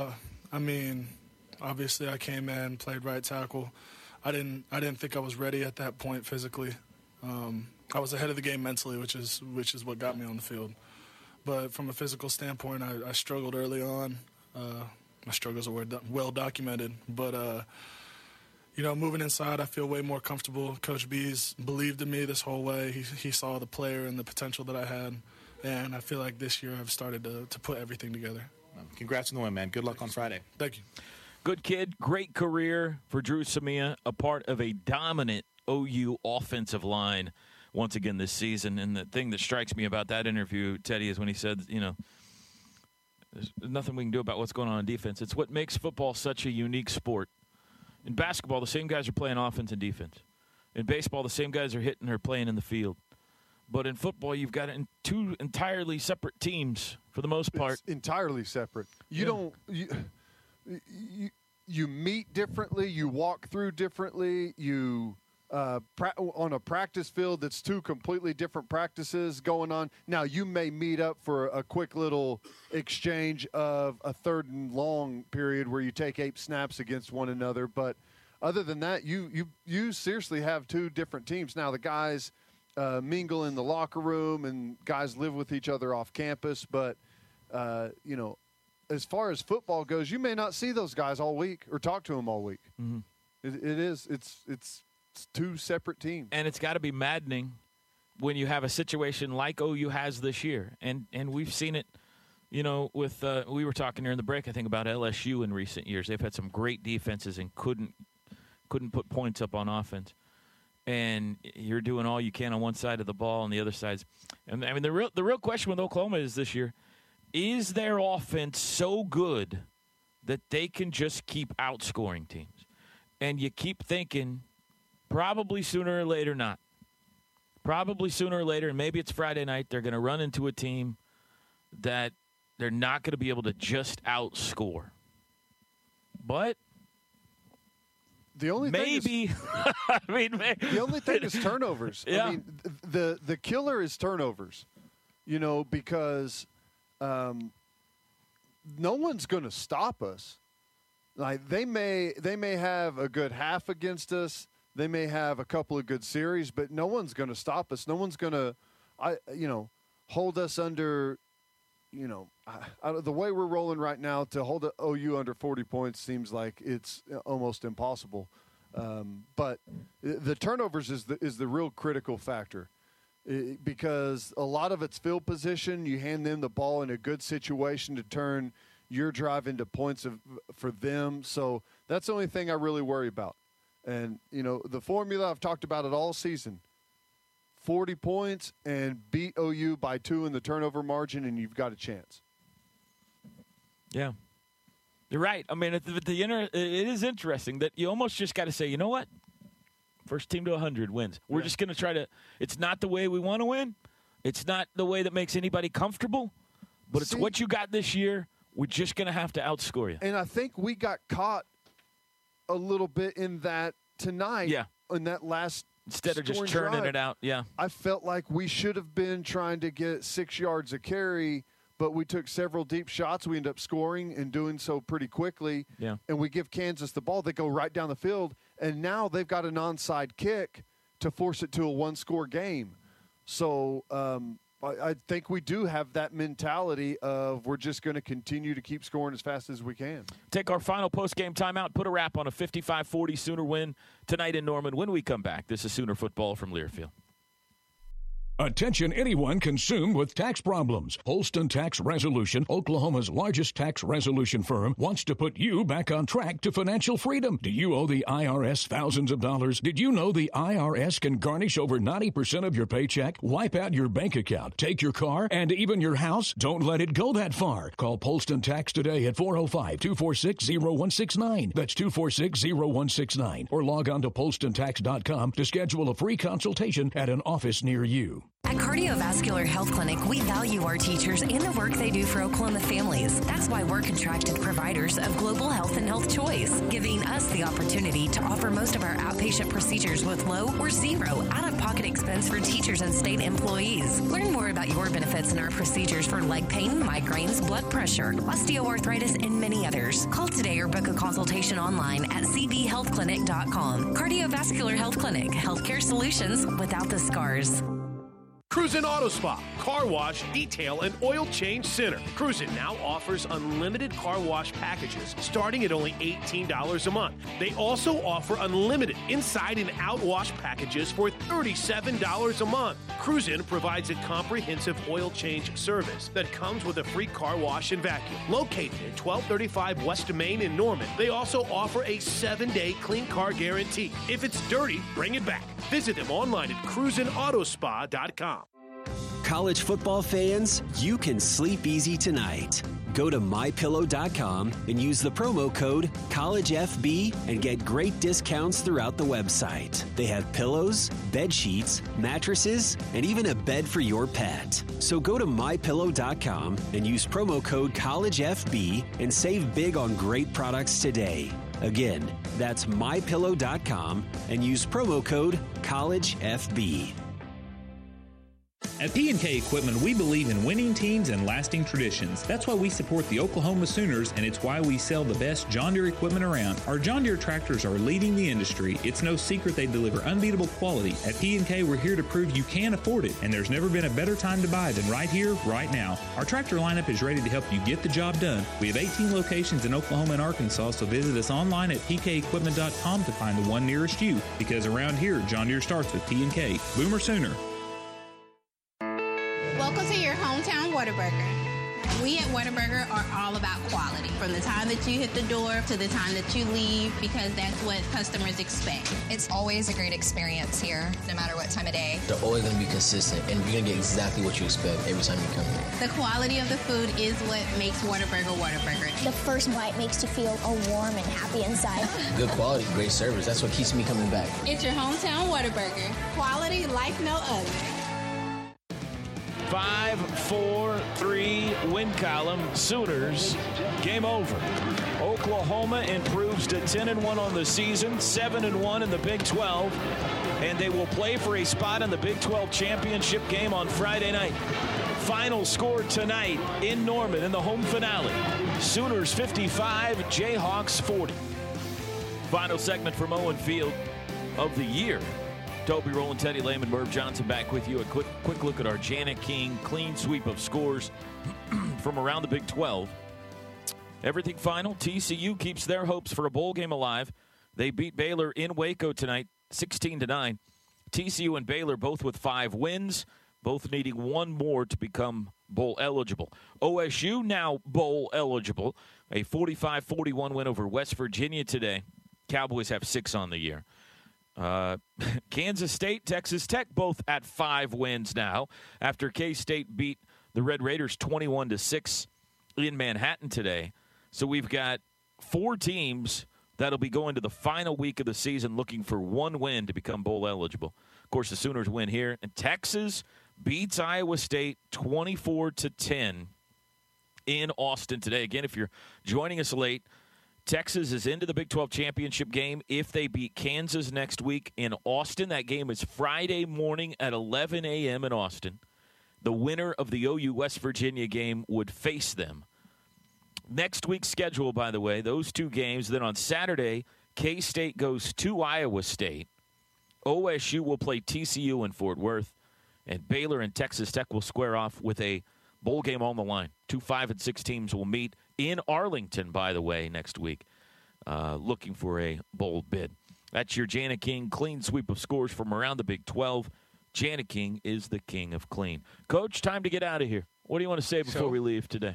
Obviously I came in, played right tackle. I didn't think I was ready at that point physically. I was ahead of the game mentally, which is what got me on the field. But from a physical standpoint, I struggled early on. My struggles are well documented. But, moving inside, I feel way more comfortable. Coach Bees believed in me this whole way. He saw the player and the potential that I had. And I feel like this year I've started to put everything together. Congrats on the win, man. Good luck on Friday. Thank you. Good kid, great career for Drew Samia, a part of a dominant OU offensive line once again this season. And the thing that strikes me about that interview, Teddy, is when he said, there's nothing we can do about what's going on in defense. It's what makes football such a unique sport. In basketball, the same guys are playing offense and defense. In baseball, the same guys are hitting or playing in the field. But in football, you've got two entirely separate teams for the most part. It's entirely separate. You meet differently. You walk through differently. You on a practice field that's two completely different practices going on. Now, you may meet up for a quick little exchange of a third and long period where you take 8 snaps against one another. But other than that, you seriously have two different teams. Now, the guys mingle in the locker room and guys live with each other off campus. But, as far as football goes, you may not see those guys all week or talk to them all week. Mm-hmm. It's two separate teams. And it's got to be maddening when you have a situation like OU has this year. And we've seen it, with we were talking during the break, I think, about LSU in recent years. They've had some great defenses and couldn't put points up on offense. And you're doing all you can on one side of the ball, and the other side's – and I mean, the real question with Oklahoma is this year, is their offense so good that they can just keep outscoring teams? And you keep thinking – probably sooner or later not. Probably sooner or later, and maybe it's Friday night, they're going to run into a team that they're not going to be able to just outscore. But the only maybe the only thing is turnovers. Yeah. I mean, the killer is turnovers. Because no one's going to stop us. Like they may have a good half against us. They may have a couple of good series, but no one's going to stop us. No one's going to, hold us under, the way we're rolling right now, to hold the OU under 40 points seems like it's almost impossible. But the turnovers is the real critical factor, because a lot of it's field position. You hand them the ball in a good situation to turn your drive into points for them. So that's the only thing I really worry about. And, the formula, I've talked about it all season. 40 points and beat OU by 2 in the turnover margin, and you've got a chance. Yeah. You're right. I mean, it is interesting that you almost just got to say, you know what? First team to 100 wins. We're just going to try to – it's not the way we want to win. It's not the way that makes anybody comfortable, but it's what you got this year. We're just going to have to outscore you. And I think we got caught a little bit in that tonight. Yeah. In that last instead of just churning it out. Yeah. I felt like we should have been trying to get 6 yards a carry, but we took several deep shots. We ended up scoring and doing so pretty quickly. Yeah. And we give Kansas the ball. They go right down the field, and now they've got an onside kick to force it to a one-score game. So I think we do have that mentality of we're just going to continue to keep scoring as fast as we can. Take our final post-game timeout, put a wrap on a 55-40 Sooner win tonight in Norman. When we come back, this is Sooner football from Learfield. Attention anyone consumed with tax problems. Holston Tax Resolution, Oklahoma's largest tax resolution firm, wants to put you back on track to financial freedom. Do you owe the IRS thousands of dollars? Did you know the IRS can garnish over 90% of your paycheck, wipe out your bank account, take your car, and even your house? Don't let it go that far. Call Holston Tax today at 405-246-0169. That's 246-0169. Or log on to polstontax.com to schedule a free consultation at an office near you. At Cardiovascular Health Clinic, we value our teachers and the work they do for Oklahoma families. That's why we're contracted providers of Global Health and Health Choice, giving us the opportunity to offer most of our outpatient procedures with low or zero out-of-pocket expense for teachers and state employees. Learn more about your benefits and our procedures for leg pain, migraines, blood pressure, osteoarthritis, and many others. Call today or book a consultation online at cbhealthclinic.com. Cardiovascular Health Clinic, healthcare solutions without the scars. Cruisin' Auto Spa, car wash, detail, and oil change center. Cruisin' now offers unlimited car wash packages starting at only $18 a month. They also offer unlimited inside and out wash packages for $37 a month. Cruisin' provides a comprehensive oil change service that comes with a free car wash and vacuum. Located at 1235 West Main in Norman, they also offer a 7-day clean car guarantee. If it's dirty, bring it back. Visit them online at cruisingautospa.com. College football fans, you can sleep easy tonight. Go to mypillow.com and use the promo code CollegeFB and get great discounts throughout the website. They have pillows, bed sheets, mattresses, and even a bed for your pet. So go to mypillow.com and use promo code CollegeFB and save big on great products today. Again, that's mypillow.com and use promo code CollegeFB. At P&K Equipment, we believe in winning teams and lasting traditions. That's why we support the Oklahoma Sooners, and it's why we sell the best John Deere equipment around. Our John Deere tractors are leading the industry. It's no secret they deliver unbeatable quality. At P&K, we're here to prove you can afford it, and there's never been a better time to buy than right here, right now. Our tractor lineup is ready to help you get the job done. We have 18 locations in Oklahoma and Arkansas, so visit us online at pkequipment.com to find the one nearest you. Because around here, John Deere starts with P&K. Boomer Sooner. Welcome to your hometown Whataburger. We at Whataburger are all about quality. From the time that you hit the door to the time that you leave, because that's what customers expect. It's always a great experience here, no matter what time of day. They're always going to be consistent, and you're going to get exactly what you expect every time you come here. The quality of the food is what makes Whataburger Whataburger. The first bite makes you feel all warm and happy inside. Good quality, great service. That's what keeps me coming back. It's your hometown Whataburger. Quality like no other. 5-4-3 win column. Sooners, game over. Oklahoma improves to 10-1 on the season, 7-1 in the Big 12, and they will play for a spot in the Big 12 championship game on Friday night. Final score tonight in Norman in the home finale. Sooners 55, Jayhawks 40. Final segment from Owen Field of the year. Toby Rowland, Teddy Lehman, Merv Johnson back with you. A quick look at our Janet King clean sweep of scores from around the Big 12. Everything final. TCU keeps their hopes for a bowl game alive. They beat Baylor in Waco tonight, 16-9. TCU and Baylor both with 5 wins, both needing one more to become bowl eligible. OSU now bowl eligible. A 45-41 win over West Virginia today. Cowboys have 6 on the year. Kansas State, Texas Tech, both at 5 wins now after K-State beat the Red Raiders 21-6 in Manhattan today. So we've got 4 teams that'll be going to the final week of the season looking for 1 win to become bowl eligible. Of course, the Sooners win here. And Texas beats Iowa State 24-10 in Austin today. Again, if you're joining us late, Texas is into the Big 12 championship game if they beat Kansas next week in Austin. That game is Friday morning at 11 a.m. in Austin. The winner of the OU West Virginia game would face them. Next week's schedule, by the way, those 2 games. Then on Saturday, K-State goes to Iowa State. OSU will play TCU in Fort Worth. And Baylor and Texas Tech will square off with a bowl game on the line. 2 5-6 teams will meet in Arlington, by the way, next week, looking for a bowl bid. That's your Jana King clean sweep of scores from around the Big 12. Jana King is the king of clean. Coach, time to get out of here. What do you want to say before we leave today?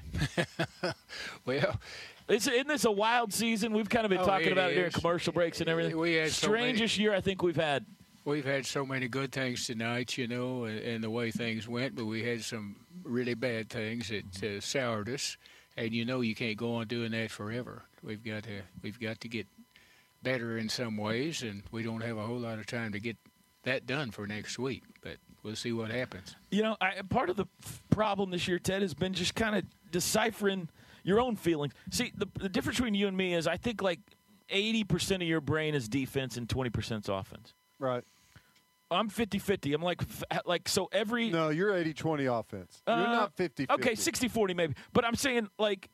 Well, isn't this a wild season? We've kind of been talking about it during commercial breaks and everything. We had strangest year I think we've had. We've had so many good things tonight, and the way things went, but we had some really bad things that soured us. And you can't go on doing that forever. We've got to get better in some ways, and we don't have a whole lot of time to get that done for next week. But we'll see what happens. Part of the problem this year, Ted, has been just kind of deciphering your own feelings. See, the difference between you and me is I think like 80% of your brain is defense and 20% is offense. Right. I'm 50-50. I'm like so every. No, you're 80-20 offense. You're not 50-50. Okay, 60-40 maybe. But I'm saying, like,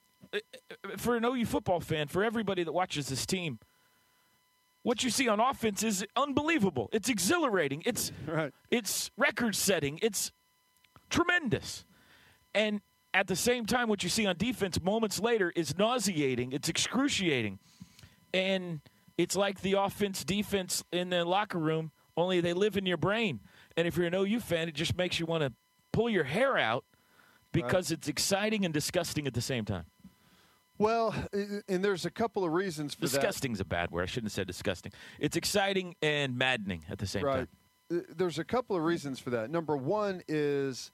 for an OU football fan, for everybody that watches this team, what you see on offense is unbelievable. It's exhilarating. It's record-setting. It's tremendous. And at the same time, what you see on defense moments later is nauseating. It's excruciating. And it's like the offense-defense in the locker room, only they live in your brain. And if you're an OU fan, it just makes you want to pull your hair out because it's exciting and disgusting at the same time. Well, and there's a couple of reasons for that. Disgusting's a bad word. I shouldn't have said disgusting. It's exciting and maddening at the same time. There's a couple of reasons for that. Number one is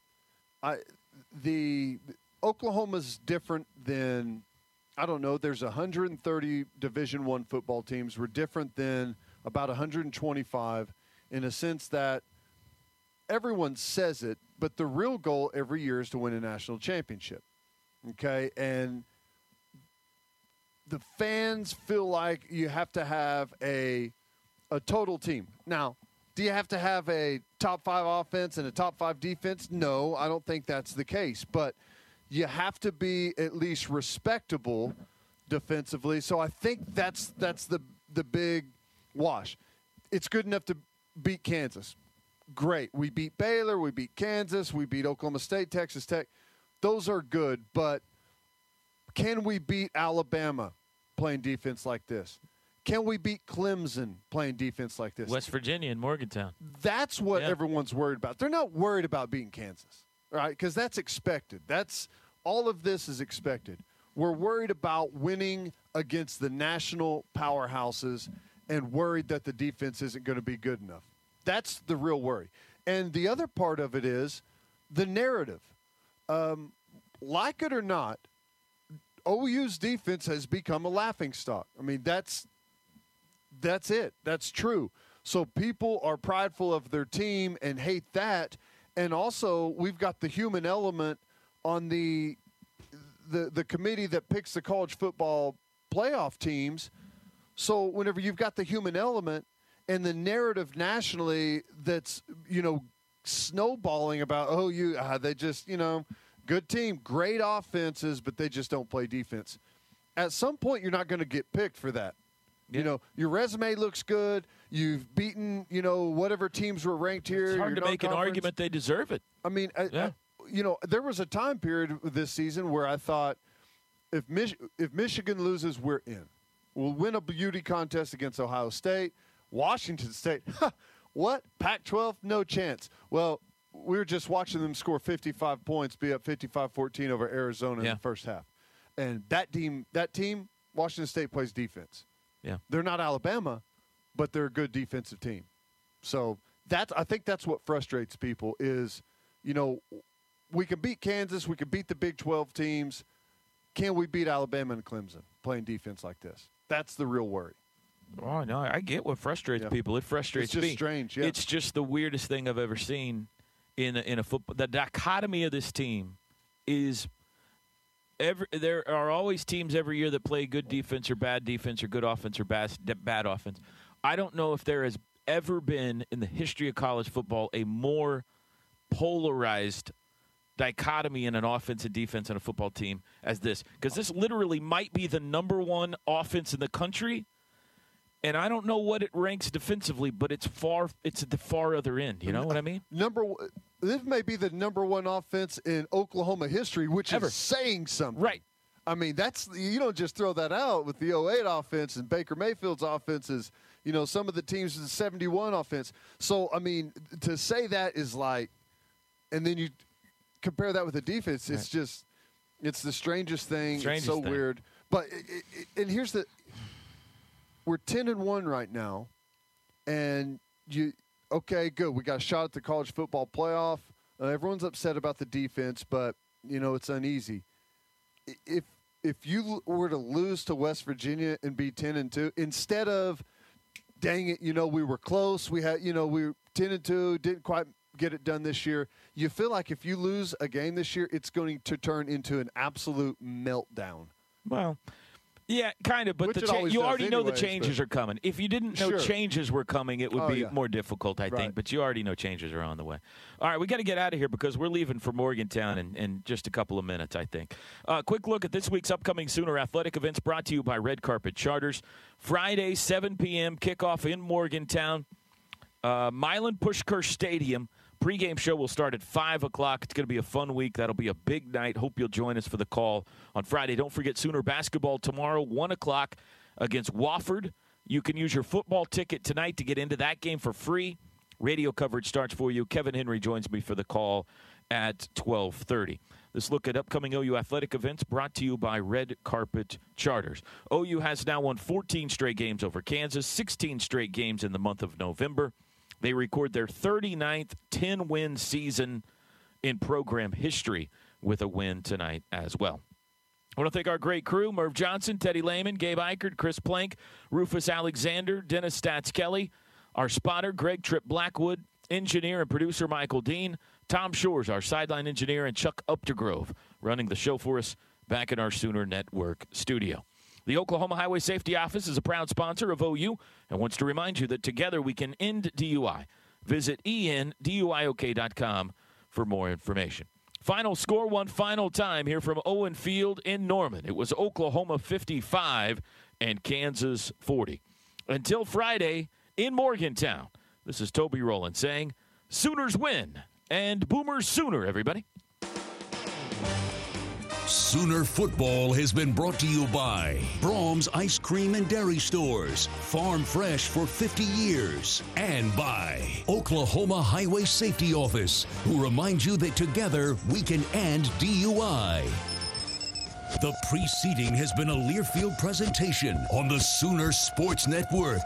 the Oklahoma's different than, I don't know, there's 130 Division I football teams. We're different than about 125 in a sense that everyone says it, but the real goal every year is to win a national championship. Okay? And the fans feel like you have to have a total team. Now, do you have to have a top 5 offense and a top 5 defense? No, I don't think that's the case. But you have to be at least respectable defensively. So I think that's the big wash. It's good enough to beat Kansas. Great. We beat Baylor. We beat Kansas. We beat Oklahoma State, Texas Tech. Those are good, but can we beat Alabama playing defense like this? Can we beat Clemson playing defense like this? West Virginia and Morgantown. That's what everyone's worried about. They're not worried about beating Kansas, right? Because that's expected. All of this is expected. We're worried about winning against the national powerhouses and worried that the defense isn't going to be good enough. That's the real worry. And the other part of it is the narrative. Like it or not, OU's defense has become a laughingstock. I mean, that's it. That's true. So people are prideful of their team and hate that. And also, we've got the human element on the committee that picks the college football playoff teams. So whenever you've got the human element and the narrative nationally that's, snowballing about, they just, good team, great offenses, but they just don't play defense. At some point, you're not going to get picked for that. Yeah. Your resume looks good. You've beaten, whatever teams were ranked here. It's hard to make an argument they deserve it. I mean, there was a time period this season where I thought if Michigan loses, we're in. We'll win a beauty contest against Ohio State. Washington State, what? Pac-12, no chance. Well, we were just watching them score 55 points, be up 55-14 over Arizona in the first half. And that team, Washington State plays defense. Yeah. They're not Alabama, but they're a good defensive team. So I think that's what frustrates people is, we can beat Kansas, we can beat the Big 12 teams, can we beat Alabama and Clemson playing defense like this? That's the real worry. Oh, no, I get what frustrates people. It frustrates me. It's just strange, yeah. It's just the weirdest thing I've ever seen in a football. The dichotomy of this team is there are always teams every year that play good defense or good offense or bad offense. I don't know if there has ever been in the history of college football a more polarized dichotomy in an offense and defense on a football team as this, because this literally might be the number one offense in the country. And I don't know what it ranks defensively, but it's at the far other end. You know what I mean? This may be the number one offense in Oklahoma history, which is saying something. Right. I mean, you don't just throw that out with the 08 offense and Baker Mayfield's offenses, some of the teams in the 71 offense. So, I mean, to say that is like, and then you compare that with the defense, it's just, it's the strangest thing. It's so weird. But, and here's we're 10-1 right now, and okay, good. We got a shot at the college football playoff. Everyone's upset about the defense, but it's uneasy. If you were to lose to West Virginia and be 10-2, instead of, dang it, we were close. We had, we were 10-2, didn't quite get it done this year. You feel like if you lose a game this year, it's going to turn into an absolute meltdown. Well. Yeah, kind of, but you already know the changes are coming. If you didn't know changes were coming, it would be more difficult, I think. But you already know changes are on the way. All right, we got to get out of here because we're leaving for Morgantown in just a couple of minutes, I think. Quick look at this week's upcoming Sooner athletic events brought to you by Red Carpet Charters. Friday, 7 p.m., kickoff in Morgantown. Milan Pushkar Stadium. Pre-game show will start at 5 o'clock. It's going to be a fun week. That'll be a big night. Hope you'll join us for the call on Friday. Don't forget Sooner basketball tomorrow, 1 o'clock against Wofford. You can use your football ticket tonight to get into that game for free. Radio coverage starts for you. Kevin Henry joins me for the call at 12:30. This look at upcoming OU athletic events brought to you by Red Carpet Charters. OU has now won 14 straight games over Kansas, 16 straight games in the month of November. They record their 39th 10-win season in program history with a win tonight as well. I want to thank our great crew, Merv Johnson, Teddy Lehman, Gabe Eichert, Chris Plank, Rufus Alexander, Dennis Stats Kelly, our spotter, Greg Tripp Blackwood, engineer and producer Michael Dean, Tom Shores, our sideline engineer, and Chuck Updegrove running the show for us back in our Sooner Network studio. The Oklahoma Highway Safety Office is a proud sponsor of OU and wants to remind you that together we can end DUI. Visit enduiok.com for more information. Final score one final time here from Owen Field in Norman. It was Oklahoma 55 and Kansas 40. Until Friday in Morgantown, this is Toby Rowland saying, Sooners win and Boomers Sooner, everybody. Sooner football has been brought to you by Brahms Ice Cream and Dairy Stores, farm fresh for 50 years, and by Oklahoma Highway Safety Office, who reminds you that together we can end DUI. The preceding has been a Learfield presentation on the Sooner Sports Network.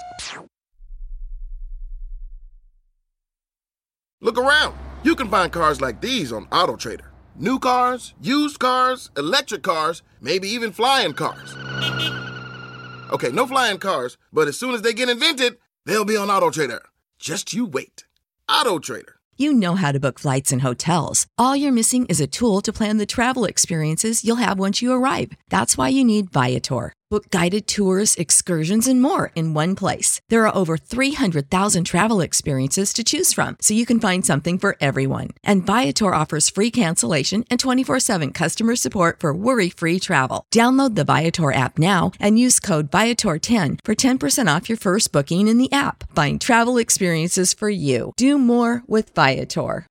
Look around. You can find cars like these on AutoTrader. New cars, used cars, electric cars, maybe even flying cars. Okay, no flying cars, but as soon as they get invented, they'll be on AutoTrader. Just you wait. AutoTrader. You know how to book flights and hotels. All you're missing is a tool to plan the travel experiences you'll have once you arrive. That's why you need Viator. Book guided tours, excursions, and more in one place. There are over 300,000 travel experiences to choose from, so you can find something for everyone. And Viator offers free cancellation and 24/7 customer support for worry-free travel. Download the Viator app now and use code Viator10 for 10% off your first booking in the app. Find travel experiences for you. Do more with Viator.